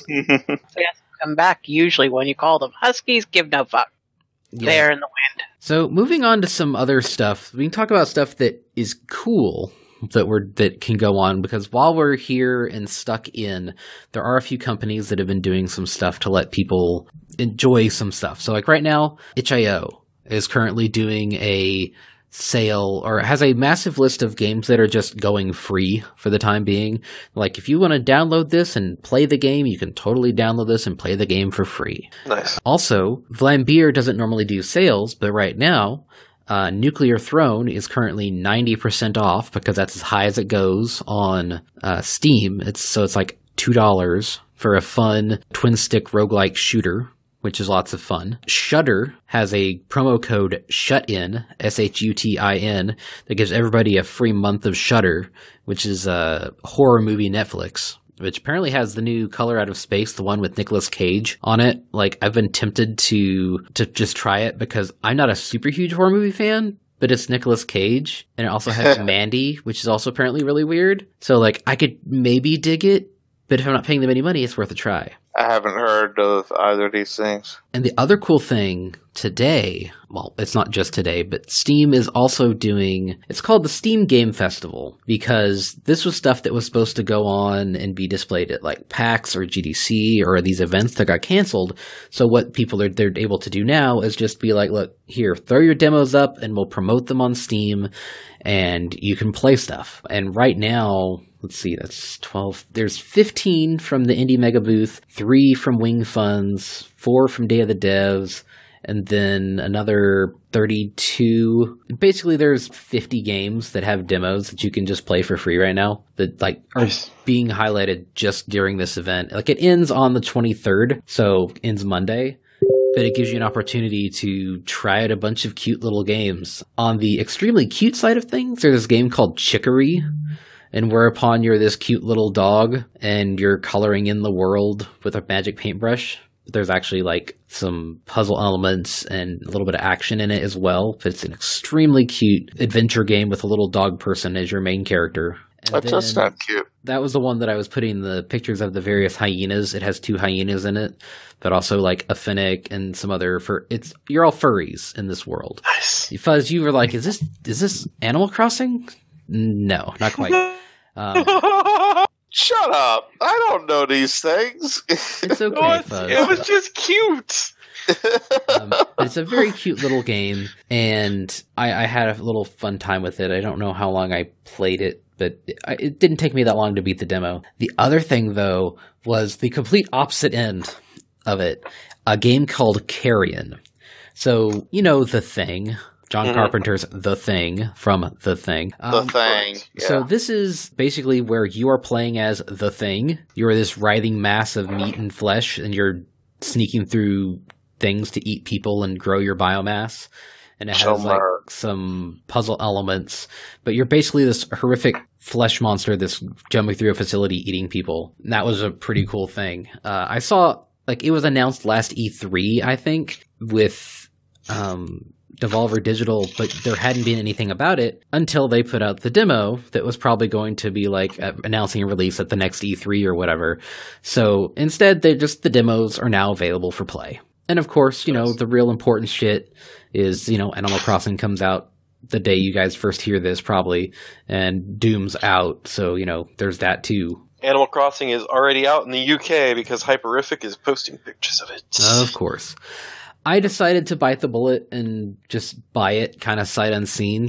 Come back usually when you call them. Huskies give no fuck. Yeah. They're in the wind. So moving on to some other stuff, we can talk about stuff that is cool that we're that can go on, because while we're here and stuck in, there are a few companies that have been doing some stuff to let people enjoy some stuff. So like right now, itch dot i o is currently doing a sale, or has a massive list of games that are just going free for the time being. Like, if you want to download this and play the game, you can totally download this and play the game for free. Nice. Also, Vlambeer doesn't normally do sales, but right now, uh, Nuclear Throne is currently ninety percent off because that's as high as it goes on uh, Steam. It's so it's like two dollars for a fun twin-stick roguelike shooter, which is lots of fun. Shudder has a promo code SHUTIN, S H U T I N, that gives everybody a free month of Shudder, which is a horror movie Netflix, which apparently has the new Color Out of Space, the one with Nicolas Cage on it. Like, I've been tempted to to just try it because I'm not a super huge horror movie fan, but it's Nicolas Cage, and it also has Mandy, which is also apparently really weird. So, like, I could maybe dig it, but if I'm not paying them any money, it's worth a try. I haven't heard of either of these things. And the other cool thing today, well, it's not just today, but Steam is also doing, it's called the Steam Game Festival, because this was stuff that was supposed to go on and be displayed at like PAX or G D C or these events that got canceled. So what people are they're able to do now is just be like, look, here, throw your demos up and we'll promote them on Steam and you can play stuff. And right now, let's see, that's twelve. There's fifteen from the Indie Mega Booth, three from Wing Funds, four from Day of the Devs, and then another thirty-two. Basically, there's fifty games that have demos that you can just play for free right now that like are Nice. being highlighted just during this event. Like, it ends on the twenty-third, so ends Monday. But it gives you an opportunity to try out a bunch of cute little games. On the extremely cute side of things, there's this game called Chicory. and whereupon you're this cute little dog and you're coloring in the world with a magic paintbrush. There's actually like some puzzle elements and a little bit of action in it as well. But it's an extremely cute adventure game with a little dog person as your main character. And That does sound cute. That was the one that I was putting the pictures of the various hyenas. It has two hyenas in it, but also like a finnick and some other fur. It's you're all furries in this world. Nice. Fuzz, you were like, "Is this is this Animal Crossing?" No, not quite. Um, Shut up! I don't know these things. it's okay, What? Fuzz. It was just cute. Um, but it's a very cute little game, and I, I had a little fun time with it. I don't know how long I played it, but it, I, it didn't take me that long to beat the demo. The other thing, though, was the complete opposite end of it, a game called Carrion. So, you know The Thing. John Mhm. Carpenter's The Thing from The Thing. the Um, thing. Yeah. So this is basically where you are playing as The Thing. You're this writhing mass of meat and flesh, and you're sneaking through things to eat people and grow your biomass. And it has like Somewhere. some puzzle elements, but you're basically this horrific flesh monster that's jumping through a facility eating people. And that was a pretty cool thing. Uh, I saw, like, it was announced last E three, I think, with um, Devolver Digital, but there hadn't been anything about it until they put out the demo that was probably going to be like uh, announcing a release at the next E three or whatever. So instead, they just the demos are now available for play. And of course, you know, the real important shit is, you know, Animal Crossing comes out the day you guys first hear this, probably, and Doom's out. So, you know, there's that too. Animal Crossing is already out in the U K because Hyperific is posting pictures of it. Of course. I decided to bite the bullet and just buy it kind of sight unseen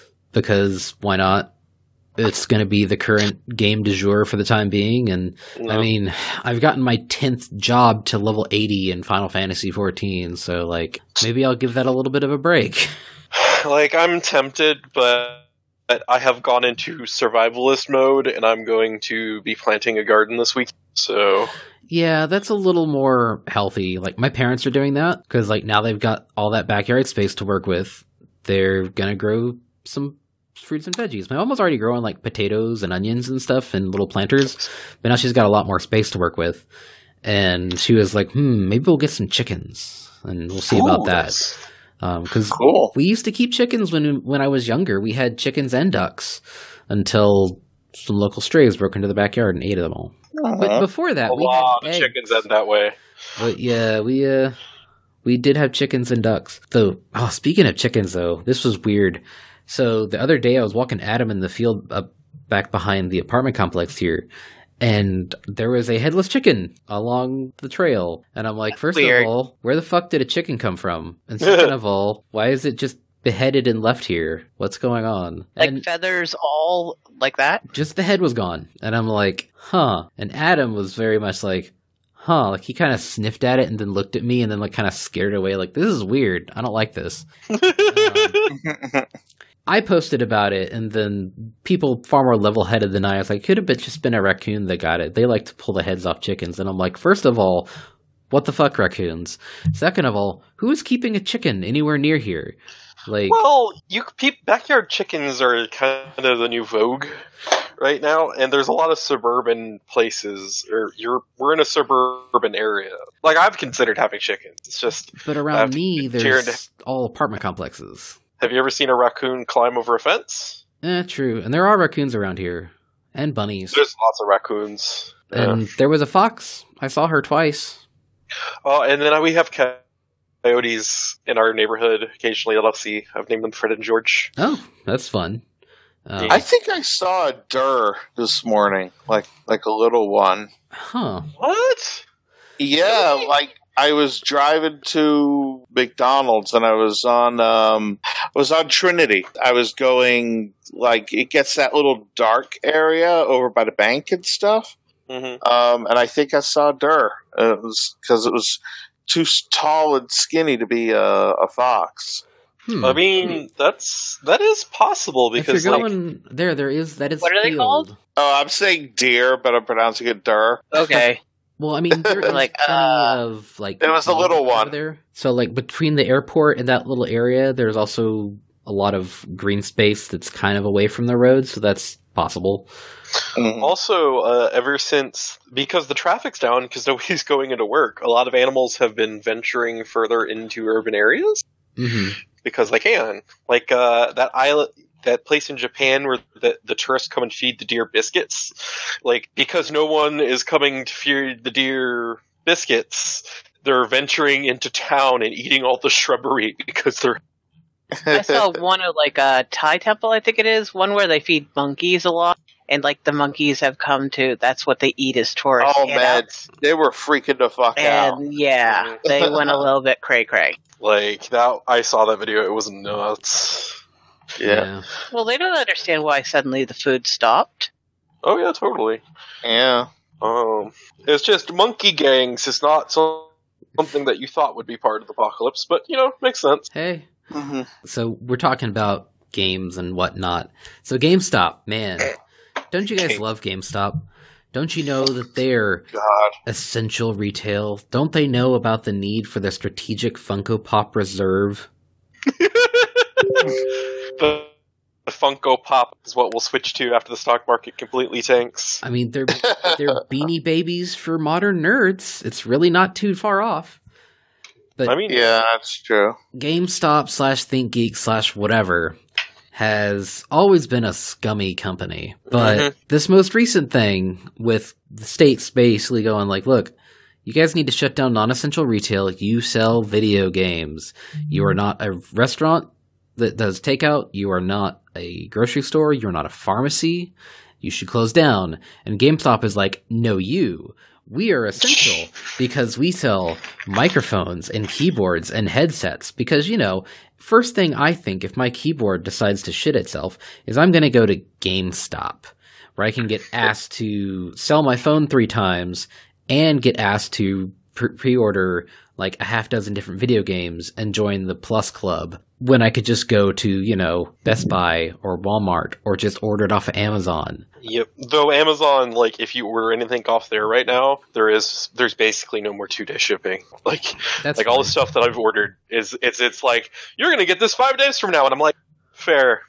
because why not? It's going to be the current game du jour for the time being. And No. I mean, I've gotten my tenth job to level eighty in Final Fantasy fourteen. So, like, maybe I'll give that a little bit of a break. Like, I'm tempted, but I have gone into survivalist mode, and I'm going to be planting a garden this week. So, Yeah, that's a little more healthy. Like, my parents are doing that because, like, now they've got all that backyard space to work with. They're going to grow some fruits and veggies. My mom was already growing, like, potatoes and onions and stuff and little planters, but now she's got a lot more space to work with. And she was like, hmm, maybe we'll get some chickens, and we'll see about Ooh, that. Because Cool. we used to keep chickens when when I was younger. We had chickens and ducks until some local strays broke into the backyard and ate them all. But Uh-huh. before that, a we lot had of eggs. chickens end that way. But yeah, we uh we did have chickens and ducks. Though, oh, speaking of chickens, though, this was weird. So the other day, I was walking Adam in the field up back behind the apartment complex here, and there was a headless chicken along the trail. And I'm like, first Weird. of all, where the fuck did a chicken come from? And second of all, why is it just beheaded and left here? What's going on? Like And feathers all like that? just the head was gone. And I'm like, huh. And Adam was very much like, huh. Like, he kind of sniffed at it and then looked at me and then, like, kind of scared away. Like, this is weird. I don't like this. Um, I posted about it, and then people far more level-headed than I was like, could have been just been a raccoon that got it. They like to pull the heads off chickens. And I'm like, first of all, what the fuck, raccoons? Second of all, who is keeping a chicken anywhere near here? Like, Well, you pe- backyard chickens are kind of the new vogue right now, and there's a lot of suburban places. Or you're we're in a suburban area. Like, I've considered having chickens. It's just, but I around have to me, keep tearing there's all apartment complexes. have you ever seen a raccoon climb over a fence? Eh, true. And there are raccoons around here. And bunnies. There's lots of raccoons. Yeah. And there was a fox. I saw her twice. Oh, and then we have coyotes in our neighborhood occasionally that I'll see. I've named them Fred and George. Oh, that's fun. Um, I think I saw a Durr this morning, like like a little one. huh. What? Yeah, Really? like I was driving to McDonald's and I was on um I was on Trinity. I was going like it gets that little dark area over by the bank and stuff. Mm-hmm. Um, and I think I saw Durr. Uh, it was because it was too s- tall and skinny to be a, a fox. Hmm. I mean, that's that is possible if because you're like going there, there is that is. What are they field. called? Oh, I'm saying deer, but I'm pronouncing it Durr. Okay. Well, I mean, there is Like, plenty uh, of like. It was the little over one. there. So, like between the airport and that little area, there's also a lot of green space that's kind of away from the road. So that's possible. Mhm. Also, uh, ever since, because the traffic's down, because nobody's going into work, a lot of animals have been venturing further into urban areas Hmm. because they can. Like uh, that island, that place in Japan where the, the tourists come and feed the deer biscuits. Like, because no one is coming to feed the deer biscuits, they're venturing into town and eating all the shrubbery because they're. I saw one of like a Thai temple, I think it is, one where they feed monkeys a lot, and like the monkeys have come to, that's what they eat as tourists. Oh and man, out- they were freaking the fuck out. And yeah, they went a little bit cray cray. Like, that, I saw that video, it was nuts. Yeah, Well, they don't understand why suddenly the food stopped. Oh yeah, totally. yeah. Um, it's just monkey gangs is not so, something that you thought would be part of the apocalypse, but, you know, makes sense. Hey, Mhm. so we're talking about games and whatnot. So GameStop, man, don't you guys Game- love GameStop? Don't you know that they're God. essential retail? Don't they know about the need for the strategic Funko Pop reserve? the, the Funko Pop is what we'll switch to after the stock market completely tanks. I mean, they're they're Beanie Babies for modern nerds. It's really not too far off. But I mean, Yeah, that's true. GameStop slash ThinkGeek slash whatever has always been a scummy company. But Mhm. this most recent thing with the states basically going like, look, you guys need to shut down non-essential retail. You sell video games. You are not a restaurant that does takeout. You are not a grocery store. You're not a pharmacy. You should close down. And GameStop is like, no, you. We are essential because we sell microphones and keyboards and headsets. Because, you know, first thing I think if my keyboard decides to shit itself is I'm going to go to GameStop, where I can get asked to sell my phone three times and get asked to pre- pre-order like a half dozen different video games and join the Plus Club when I could just go to, you know, Best Buy or Walmart or just order it off of Amazon. Yep. Though Amazon, like, if you order anything off there right now, there is there's basically no more two day shipping. Like, That's like all the fine. stuff that I've ordered is it's it's like you're gonna get this five days from now, and I'm like, fair.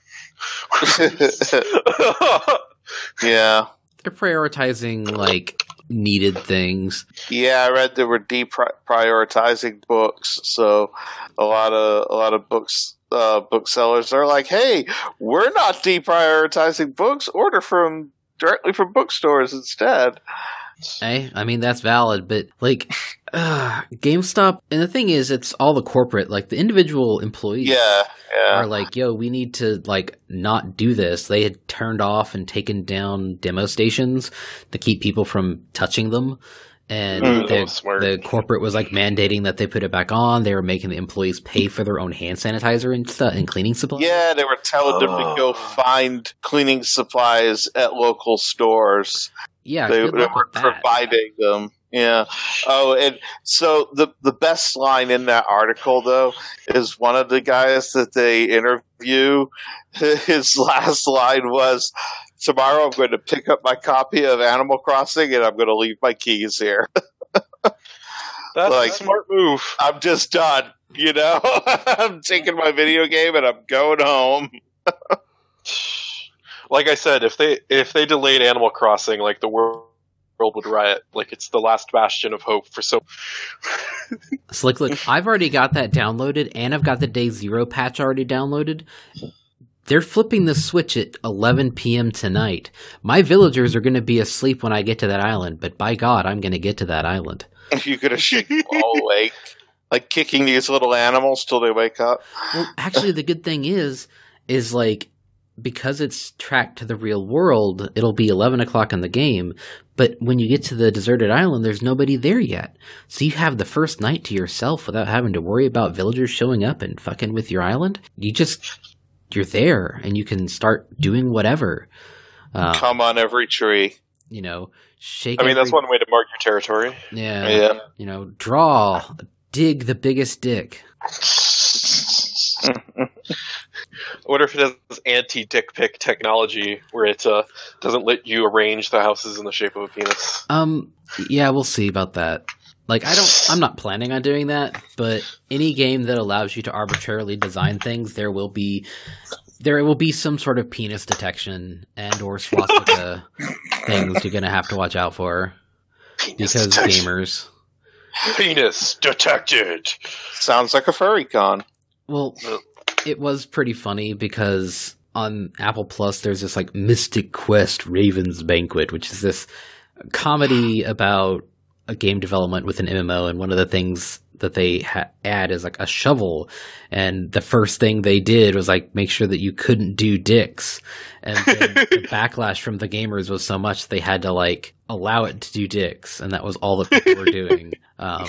Yeah. They're prioritizing like needed things. Yeah, I read they were deprioritizing books, so a lot of a lot of books uh, booksellers are like, "Hey, we're not deprioritizing books. Order from directly from bookstores instead." Hey, I mean that's valid, but like uh, GameStop, and the thing is, it's all the corporate, like the individual employees. Yeah, yeah. Are like, yo, we need to like not do this. They had turned off and taken down demo stations to keep people from touching them. And Mm, that the, was smart. the corporate was like mandating that they put it back on. They were making the employees pay for their own hand sanitizer and stuff and cleaning supplies. Yeah, they were telling them to go Oh. find cleaning supplies at local stores. Yeah, They, good they luck were with that. providing them. Yeah. Oh, and so the the best line in that article though is one of the guys that they interview. His last line was, "Tomorrow I'm going to pick up my copy of Animal Crossing and I'm going to leave my keys here. That's Like- a smart move. I'm just done. You know, I'm taking my video game and I'm going home." Like I said, if they if they delayed Animal Crossing, like the world world would riot. Like it's the last bastion of hope for so. Slick, look, I've already got that downloaded, and I've got the Day Zero patch already downloaded. They're flipping the switch at eleven p.m. tonight. My villagers are going to be asleep when I get to that island, but by God, I'm going to get to that island. You're going to shake them all awake. Like kicking these little animals till they wake up. Well, actually, the good thing is, is like, because it's tracked to the real world, it'll be eleven o'clock in the game, but when you get to the deserted island, there's nobody there yet. So you have the first night to yourself without having to worry about villagers showing up and fucking with your island. You just, you're there, and you can start doing whatever. Uh, Come on every tree. you know, shake I mean, that's every- one way to mark your territory. Yeah, Yeah. you know, draw, dig the biggest dick. I wonder if it has anti-dick pic technology where it uh, doesn't let you arrange the houses in the shape of a penis. Um, yeah, we'll see about that. Like, I don't, I'm not planning on doing that, but any game that allows you to arbitrarily design things, there will be there will be some sort of penis detection and or swastika things you're going to have to watch out for. Penis because detection. gamers. Penis detected. Sounds like a furry con. Well, it was pretty funny because on Apple Plus there's this like Mystic Quest Raven's Banquet, which is this comedy about a game development with an M M O, and one of the things that they ha- add is like a shovel, and the first thing they did was like make sure that you couldn't do dicks, and then the backlash from the gamers was so much they had to like allow it to do dicks, and that was all that people were doing. Um,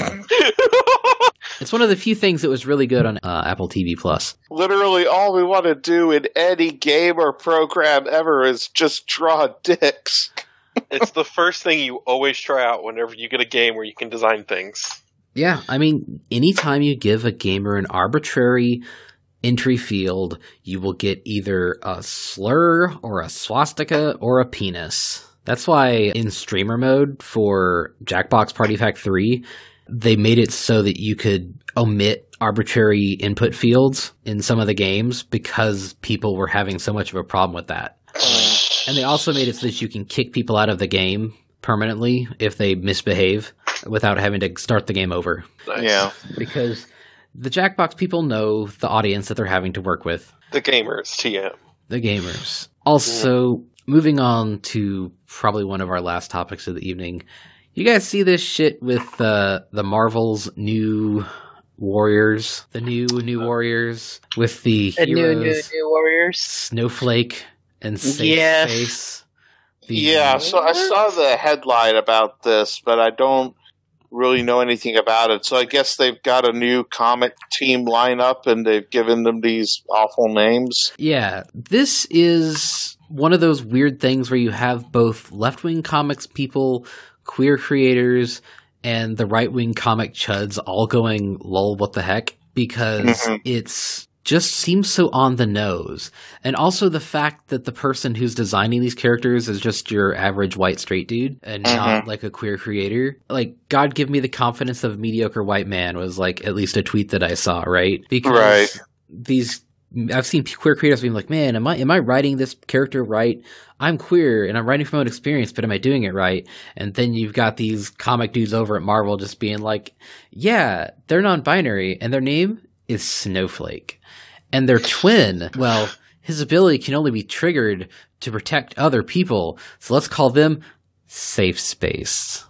it's one of the few things that was really good on uh, Apple T V Plus. Literally, all we want to do in any game or program ever is just draw dicks. It's the first thing you always try out whenever you get a game where you can design things. Yeah, I mean, anytime you give a gamer an arbitrary entry field, you will get either a slur or a swastika or a penis. That's why in streamer mode for Jackbox Party Pack three, they made it so that you could omit arbitrary input fields in some of the games because people were having so much of a problem with that. And they also made it so that you can kick people out of the game permanently if they misbehave without having to start the game over. Nice. Yeah. Because the Jackbox people know the audience that they're having to work with. The gamers, T M. The gamers. Also, moving on to probably one of our last topics of the evening. You guys see this shit with uh, the Marvel's new Warriors? The new New Warriors with the The new, heroes, new, new warriors. Snowflake and Safe Yes. Space. The- Yeah, so I saw the headline about this, but I don't really know anything about it. So I guess they've got a new comic team lineup and they've given them these awful names. Yeah, this is one of those weird things where you have both left-wing comics people, queer creators, and the right-wing comic chuds all going, lol, what the heck? Because Mhm. it's just seems so on the nose. And also the fact that the person who's designing these characters is just your average white straight dude and not like a queer creator. Like, God give me the confidence of a mediocre white man was like at least a tweet that I saw, right? Because Right. these I've seen queer creators being like, man, am I am I writing this character right? I'm queer and I'm writing from my own experience, but am I doing it right? And then you've got these comic dudes over at Marvel just being like, yeah, they're non-binary and their name is Snowflake. And their twin, well, his ability can only be triggered to protect other people, so let's call them Safe Space.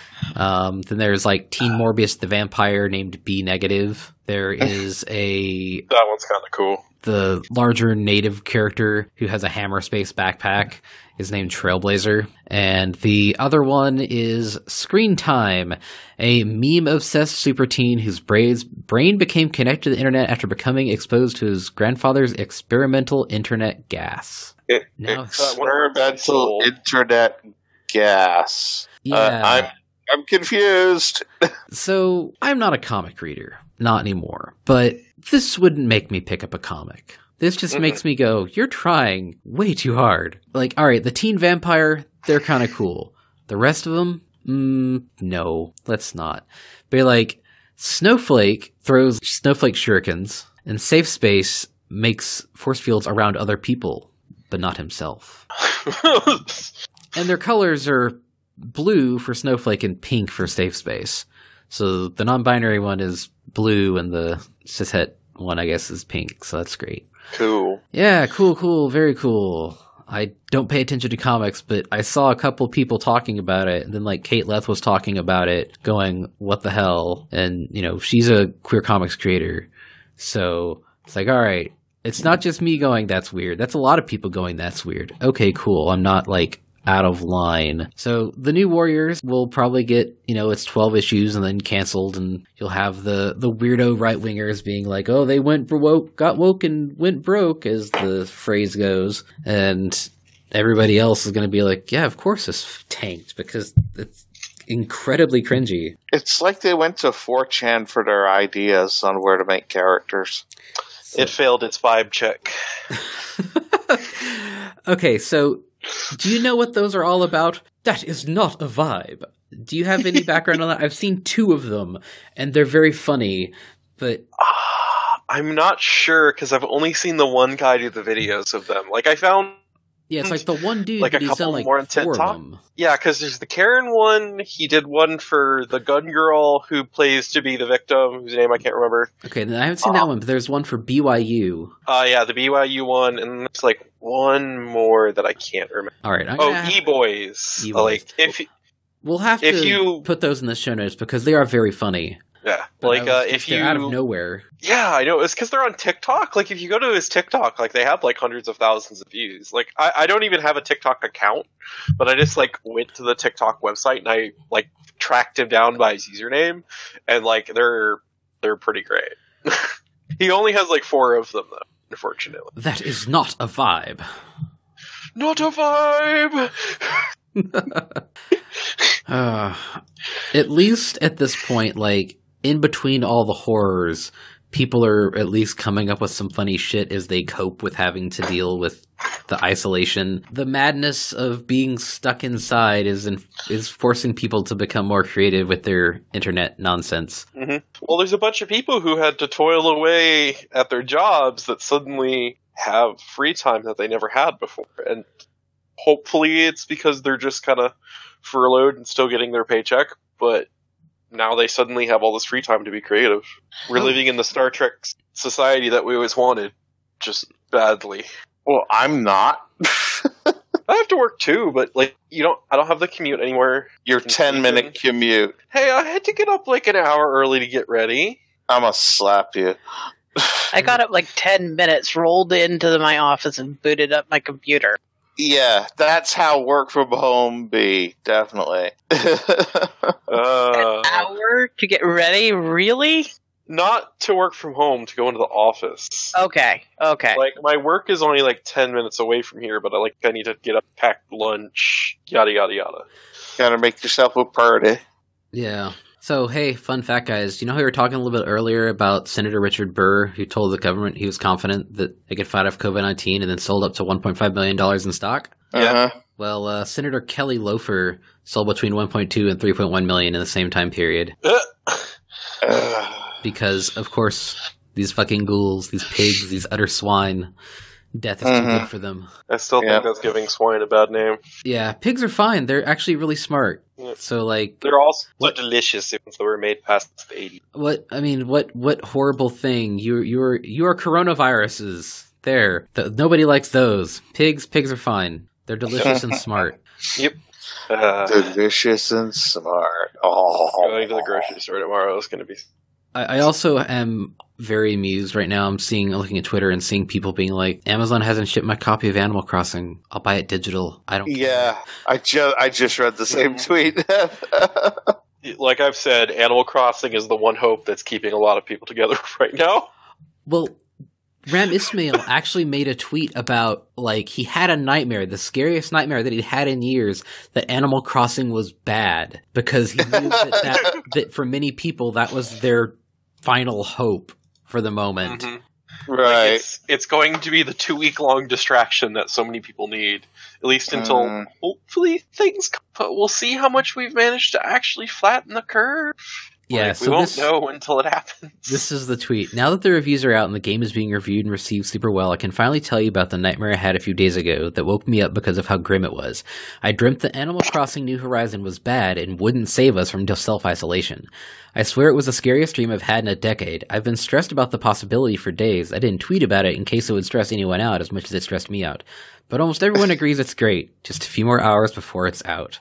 Um, then there's like Teen Morbius the vampire named B Negative. There is a That one's kind of cool. the larger native character who has a hammer space backpack is named Trailblazer. And the other one is Screen Time, a meme-obsessed super teen whose brains, brain became connected to the internet after becoming exposed to his grandfather's experimental internet gas. It, No, experimental internet gas. Yeah. Uh, I'm I'm confused. So, I'm not a comic reader. Not anymore. But this wouldn't make me pick up a comic. This just makes me go, you're trying way too hard. Like, alright, the teen vampire, they're kind of cool. The rest of them? Mm, no, let's not. But like, Snowflake throws snowflake shurikens, and Safe Space makes force fields around other people, but not himself. And their colors are blue for Snowflake and pink for Safe Space. So the non-binary one is blue and the cishet one, I guess, is pink. So that's great. Cool. Yeah, cool, cool, very cool. I don't pay attention to comics, but I saw a couple people talking about it. And then, like, Kate Leth was talking about it, going, what the hell? And, you know, she's a queer comics creator. So it's like, all right, it's not just me going, that's weird. That's a lot of people going, that's weird. Okay, cool. I'm not, like, out of line. So the new Warriors will probably get, you know, it's twelve issues and then canceled, and you'll have the, the weirdo right-wingers being like, oh, they went woke, got woke and went broke, as the phrase goes. And everybody else is going to be like, yeah, of course this tanked, because it's incredibly cringy. It's like they went to four chan for their ideas on where to make characters. It failed its vibe check. Okay, so do you know what those are all about? That is not a vibe. Do you have any background on that? I've seen two of them, and they're very funny, but... I'm not sure because I've only seen the one guy do the videos of them. Like, I found Yeah, it's like the one dude, like a but he's couple done like more on four of TikTok. them. Yeah, because there's the Karen one. He did one for the gun girl who plays to be the victim, whose name I can't remember. Okay, then I haven't seen Uh, that one, but there's one for B Y U. Uh, yeah, the B Y U one, and there's like one more that I can't remember. All right, I'm Oh, gonna have- E-Boys. E-Boys. Like, if we'll have if to you- put those in the show notes because they are very funny. yeah, But like I was- uh, if they're you out of nowhere. Yeah, I know. It's because they're on TikTok. Like, if you go to his TikTok, like, they have, like, hundreds of thousands of views. Like, I, I don't even have a TikTok account, but I just, like, went to the TikTok website and I, like, tracked him down by his username, and, like, they're, they're pretty great. He only has, like, four of them, though, unfortunately. That is not a vibe. Not a vibe! uh, at least at this point, like, in between all the horrors, people are at least coming up with some funny shit as they cope with having to deal with the isolation. The madness of being stuck inside is in, is forcing people to become more creative with their internet nonsense. Mm-hmm. Well, there's a bunch of people who had to toil away at their jobs that suddenly have free time that they never had before. And hopefully it's because they're just kind of furloughed and still getting their paycheck, but now they suddenly have all this free time to be creative. We're Oh. living in the Star Trek society that we always wanted, just badly. Well, I'm not. I have to work too, but like you don't. I don't have the commute anywhere. Your ten minute commute. Hey, I had to get up like an hour early to get ready. I'm gonna slap you. I got up like ten minutes, rolled into my office, and booted up my computer. Yeah, that's how work from home be. Definitely. Uh, An hour to get ready? Really? not to work from home, to go into the office. Okay, okay. Like my work is only like ten minutes away from here, but I like I need to get up, pack lunch, yada yada yada. Gotta make yourself a party. Yeah. So, hey, fun fact, guys. You know how we were talking a little bit earlier about Senator Richard Burr, who told the government he was confident that they could fight off COVID nineteen and then sold up to one point five million dollars in stock? Yeah. Uh-huh. Well, uh, Senator Kelly Loeffler sold between one point two and three point one million in the same time period. Ugh. Because, of course, these fucking ghouls, these pigs, these utter swine, death is too Mhm. good for them. I still Yeah. think that's giving swine a bad name. Yeah, pigs are fine. They're actually really smart. Yeah. So, like, They're also What? delicious if they were made past the eighties. what? I mean, what? What horrible thing? You, you're, you are coronaviruses. There, Th- nobody likes those. Pigs, pigs are fine. They're delicious and smart. Yep. Uh, Delicious and smart. Oh. going to the grocery store tomorrow is going to be. I, I also am very amused right now. I'm seeing, looking at Twitter and seeing people being like, "Amazon hasn't shipped my copy of Animal Crossing. I'll buy it digital. I don't." Yeah, I just I just read the same tweet. Like I've said, Animal Crossing is the one hope that's keeping a lot of people together right now. Well, Ram Ismail actually made a tweet about, like, he had a nightmare, the scariest nightmare that he'd had in years, that Animal Crossing was bad, because he knew that, that, that for many people, that was their final hope for the moment. Mhm. Right. It's, it's going to be the two week long distraction that so many people need, at least until Mm. hopefully things. But we'll see how much we've managed to actually flatten the curve. Yeah, Like, so we won't this, know until it happens. this is the tweet. Now that the reviews are out and the game is being reviewed and received super well, I can finally tell you about the nightmare I had a few days ago that woke me up because of how grim it was. I dreamt that Animal Crossing New Horizon was bad and wouldn't save us from self-isolation. I swear it was the scariest dream I've had in a decade. I've been stressed about the possibility for days. I didn't tweet about it in case it would stress anyone out as much as it stressed me out. But almost everyone agrees it's great. Just a few more hours before it's out.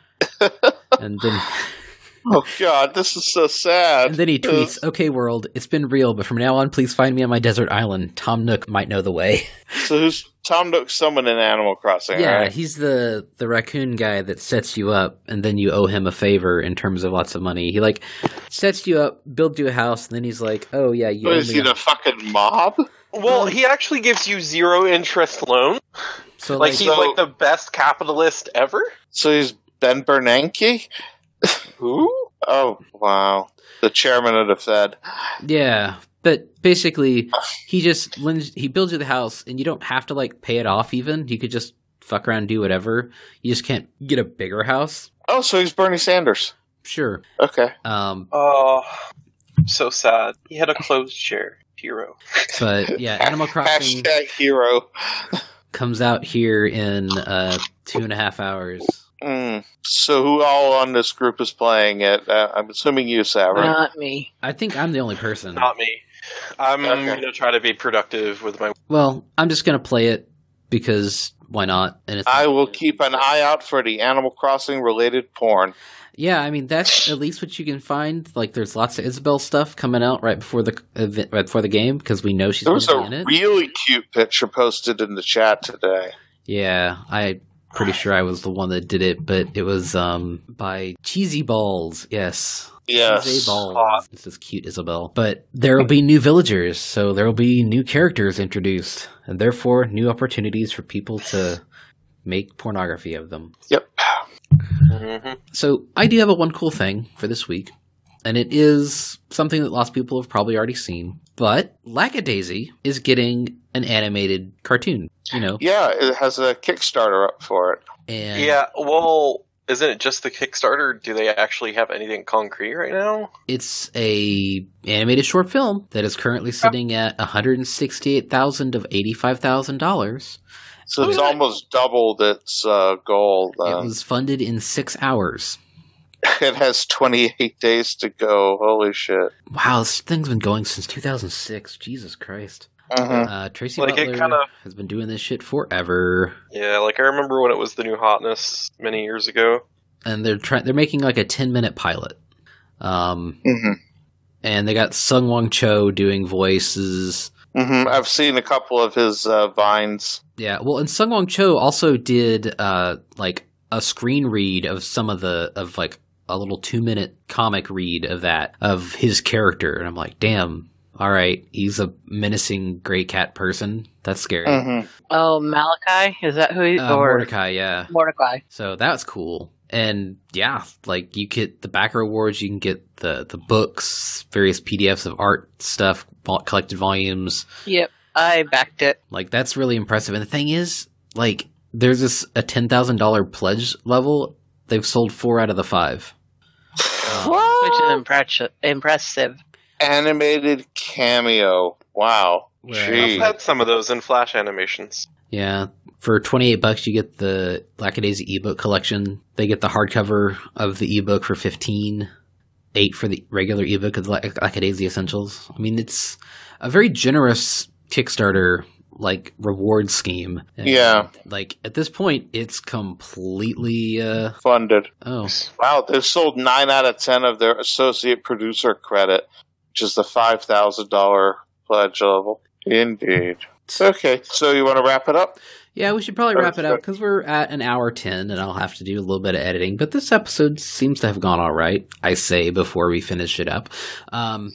And then... Oh God, this is so sad. And then he tweets, "Okay, world, it's been real, but from now on, please find me on my desert island. Tom Nook might know the way." So who's Tom Nook? Someone in Animal Crossing, Yeah, right? he's the the raccoon guy that sets you up, and then you owe him a favor in terms of lots of money. He like sets you up, builds you a house, and then he's like, "Oh yeah, you." What owe is me he, a-" the fucking mob? Well, he actually gives you zero interest loan. So Like like, he's so- like the best capitalist ever. So he's Ben Bernanke? Who? Oh, wow. The chairman of the Fed. yeah, but basically, he just lends, he builds you the house, and you don't have to like pay it off. Even you could just fuck around, and do whatever. You just can't get a bigger house. Oh, so he's Bernie Sanders. Sure. Okay. Um, Oh, so sad. He had a closed share. Hero. But yeah, Animal Crossing Hashtag hero. comes out here in uh, two and a half hours. Mm. So who all on this group is playing it? Uh, I'm assuming you, Savra. Not me. I think I'm the only person. Not me. I'm Okay. going to try to be productive with my... Well, I'm just going to play it because why not? And it's I will keep an eye out for the Animal Crossing related porn. Yeah, I mean that's at least what you can find. Like, there's lots of Isabelle stuff coming out right before the event, right before the game because we know she's There going was to a be in it. really cute picture posted in the chat today. Yeah, I'm pretty sure I was the one that did it, but it was um by Cheesy Balls. Yes. Yes. Cheesy Balls. This is cute, Isabelle. But there will be new villagers, so there will be new characters introduced, and therefore new opportunities for people to make pornography of them. Yep. Mm-hmm. So I do have a one cool thing for this week, and it is something that lots of people have probably already seen. But Lackadaisy is getting an animated cartoon, you know. Yeah, it has a Kickstarter up for it. And Yeah, well, isn't it just the Kickstarter? Do they actually have anything concrete right now? it's a animated short film that is currently sitting at one hundred sixty-eight thousand dollars of eighty-five thousand dollars. So it's almost doubled its uh, goal. It Uh, was funded in six hours. it has twenty-eight days to go. Holy shit. Wow, this thing's been going since two thousand six. Jesus Christ. Mhm. Uh, Tracy Like, it Butler kinda- has been doing this shit forever. Yeah, like I remember when it was the new hotness many years ago. And they're trying. They're making like a ten minute pilot. Um, Mhm. and they got Sung Wong Cho doing voices. Mhm. I've seen a couple of his uh, vines. Yeah, well, and Sung Wong Cho also did uh like a screen read of some of the of like a little two minute comic read of that of his character, and I'm like, damn, all right, he's a menacing gray cat person. That's scary. Mhm. Oh, Malachi? Is that who he Uh, or Mordecai, yeah. Mordecai? So that's cool. And yeah, like you get the backer awards, you can get the the books, various P D Fs of art stuff, vol- collected volumes. Yep, I backed it. Like that's really impressive. And the thing is, like, there's this a ten thousand dollar pledge level. They've sold four out of the five. Um, Which is impressive. Impressive. Animated cameo. Wow. Where- I've Gee. had some of those in Flash animations. yeah, for twenty eight bucks, you get the Lackadaisy ebook collection. They get the hardcover of the ebook for fifteen. Eight for the regular ebook of the Lack- Lackadaisy Essentials. I mean, it's a very generous Kickstarter like reward scheme. And, Yeah. like at this point, it's completely. Uh, Funded. oh, Wow, they've sold nine out of ten of their associate producer credit, which is the five thousand dollars pledge level. Indeed. Okay, so you want to wrap it up? yeah. We should probably wrap it up because we're at an hour ten, and I'll have to do a little bit of editing. But this episode seems to have gone all right. I say before we finish it up. Um,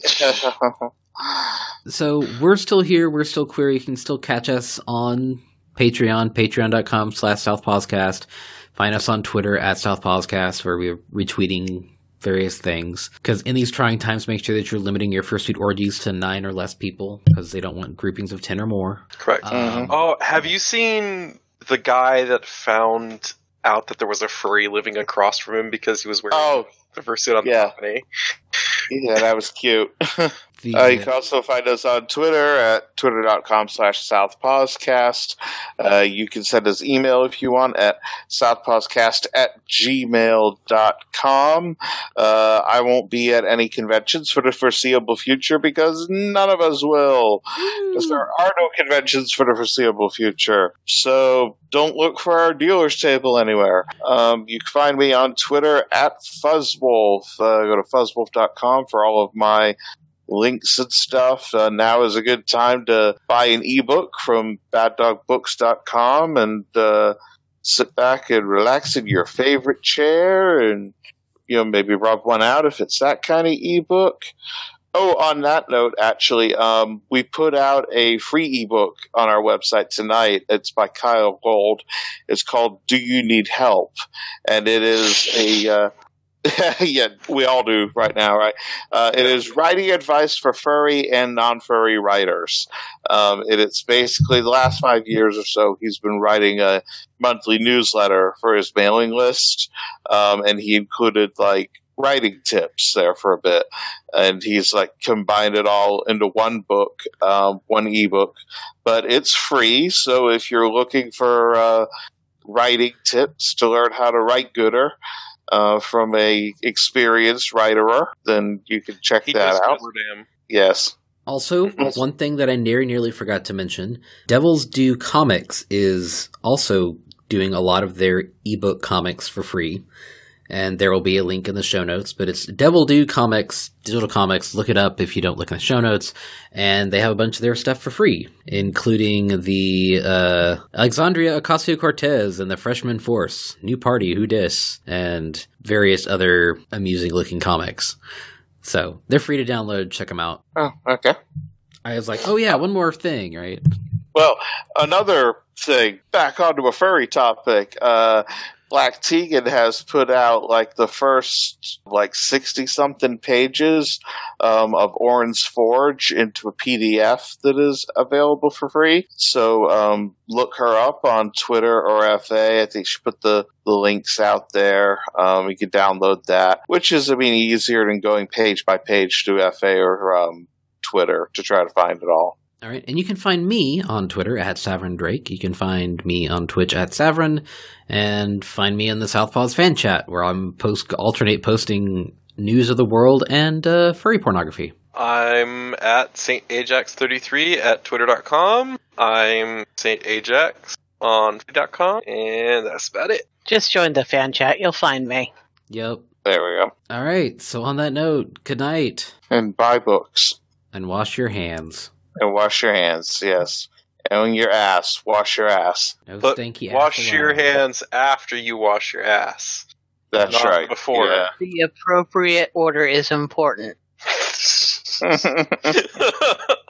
So we're still here. We're still queer. You can still catch us on Patreon, patreon.com slash southpawscast. Find us on Twitter at southpawscast, where we're retweeting various things. Because in these trying times, make sure that you're limiting your fursuit orgies to nine or less people, because they don't want groupings of ten or more. Correct. Um, Oh, have you seen the guy that found out that there was a furry living across from him because he was wearing Oh, the fursuit on yeah. the company? yeah, that was cute. the, Uh, you can also find us on Twitter at twitter.com slash southpawscast. Uh, you can send us email if you want at southpawscast at gmail dot com. Uh, I won't be at any conventions for the foreseeable future because none of us will. Because there are no conventions for the foreseeable future. So don't look for our dealer's table anywhere. Um, you can find me on Twitter at Fuzzwolf. Uh, go to fuzzwolf dot com for all of my links and stuff. Uh, now is a good time to buy an ebook from bad dog books dot com and uh, sit back and relax in your favorite chair and, you know, maybe rub one out if it's that kind of ebook. Oh, on that note, actually, um, we put out a free ebook on our website tonight. It's by Kyle Gold. It's called Do You Need Help? And it is a... Uh, yeah, we all do right now, right? Uh, it is writing advice for furry and non-furry writers. Um, it, it's basically the last five years or so, he's been writing a monthly newsletter for his mailing list, um, and he included like writing tips there for a bit. And he's like combined it all into one book, um, one ebook. But it's free, so if you're looking for uh, writing tips to learn how to write gooder uh, from a experienced writerer, then you can check He that does out. cover them. Yes. Also, one thing that I nearly nearly forgot to mention, Devil's Due Comics is also doing a lot of their ebook comics for free. And there will be a link in the show notes, but it's Devil Due Comics, digital comics. Look it up if you don't look in the show notes. And they have a bunch of their stuff for free, including the uh, Alexandria Ocasio-Cortez and the Freshman Force, New Party, Who Dis, and various other amusing-looking comics. So they're free to download. Check them out. Oh, okay. I was like, oh yeah, one more thing, right? Well, another thing, back onto a furry topic, uh, Black Tegan has put out like the first like sixty something pages um, of Orin's Forge into a P D F that is available for free. So um, look her up on Twitter or F A. I think she put the, the links out there. Um, you can download that, which is, I mean, easier than going page by page to F A or um, Twitter to try to find it all. All right, and you can find me on Twitter at Savrin Drake. You can find me on Twitch at Savrin, and find me in the Southpaws fan chat where I'm post alternate posting news of the world and uh, furry pornography. I'm at Saint Ajax thirty-three at twitter dot com. I'm Saint Ajax on twitter dot com, and that's about it. Just join the fan chat. You'll find me. Yep. There we go. All right, so on that note, good night. And buy books. And wash your hands. And wash your hands, yes. And your ass. Wash your ass. No But stinky ass wash your allowed. hands after you wash your ass. That's Not right. before. Yeah. The appropriate order is important.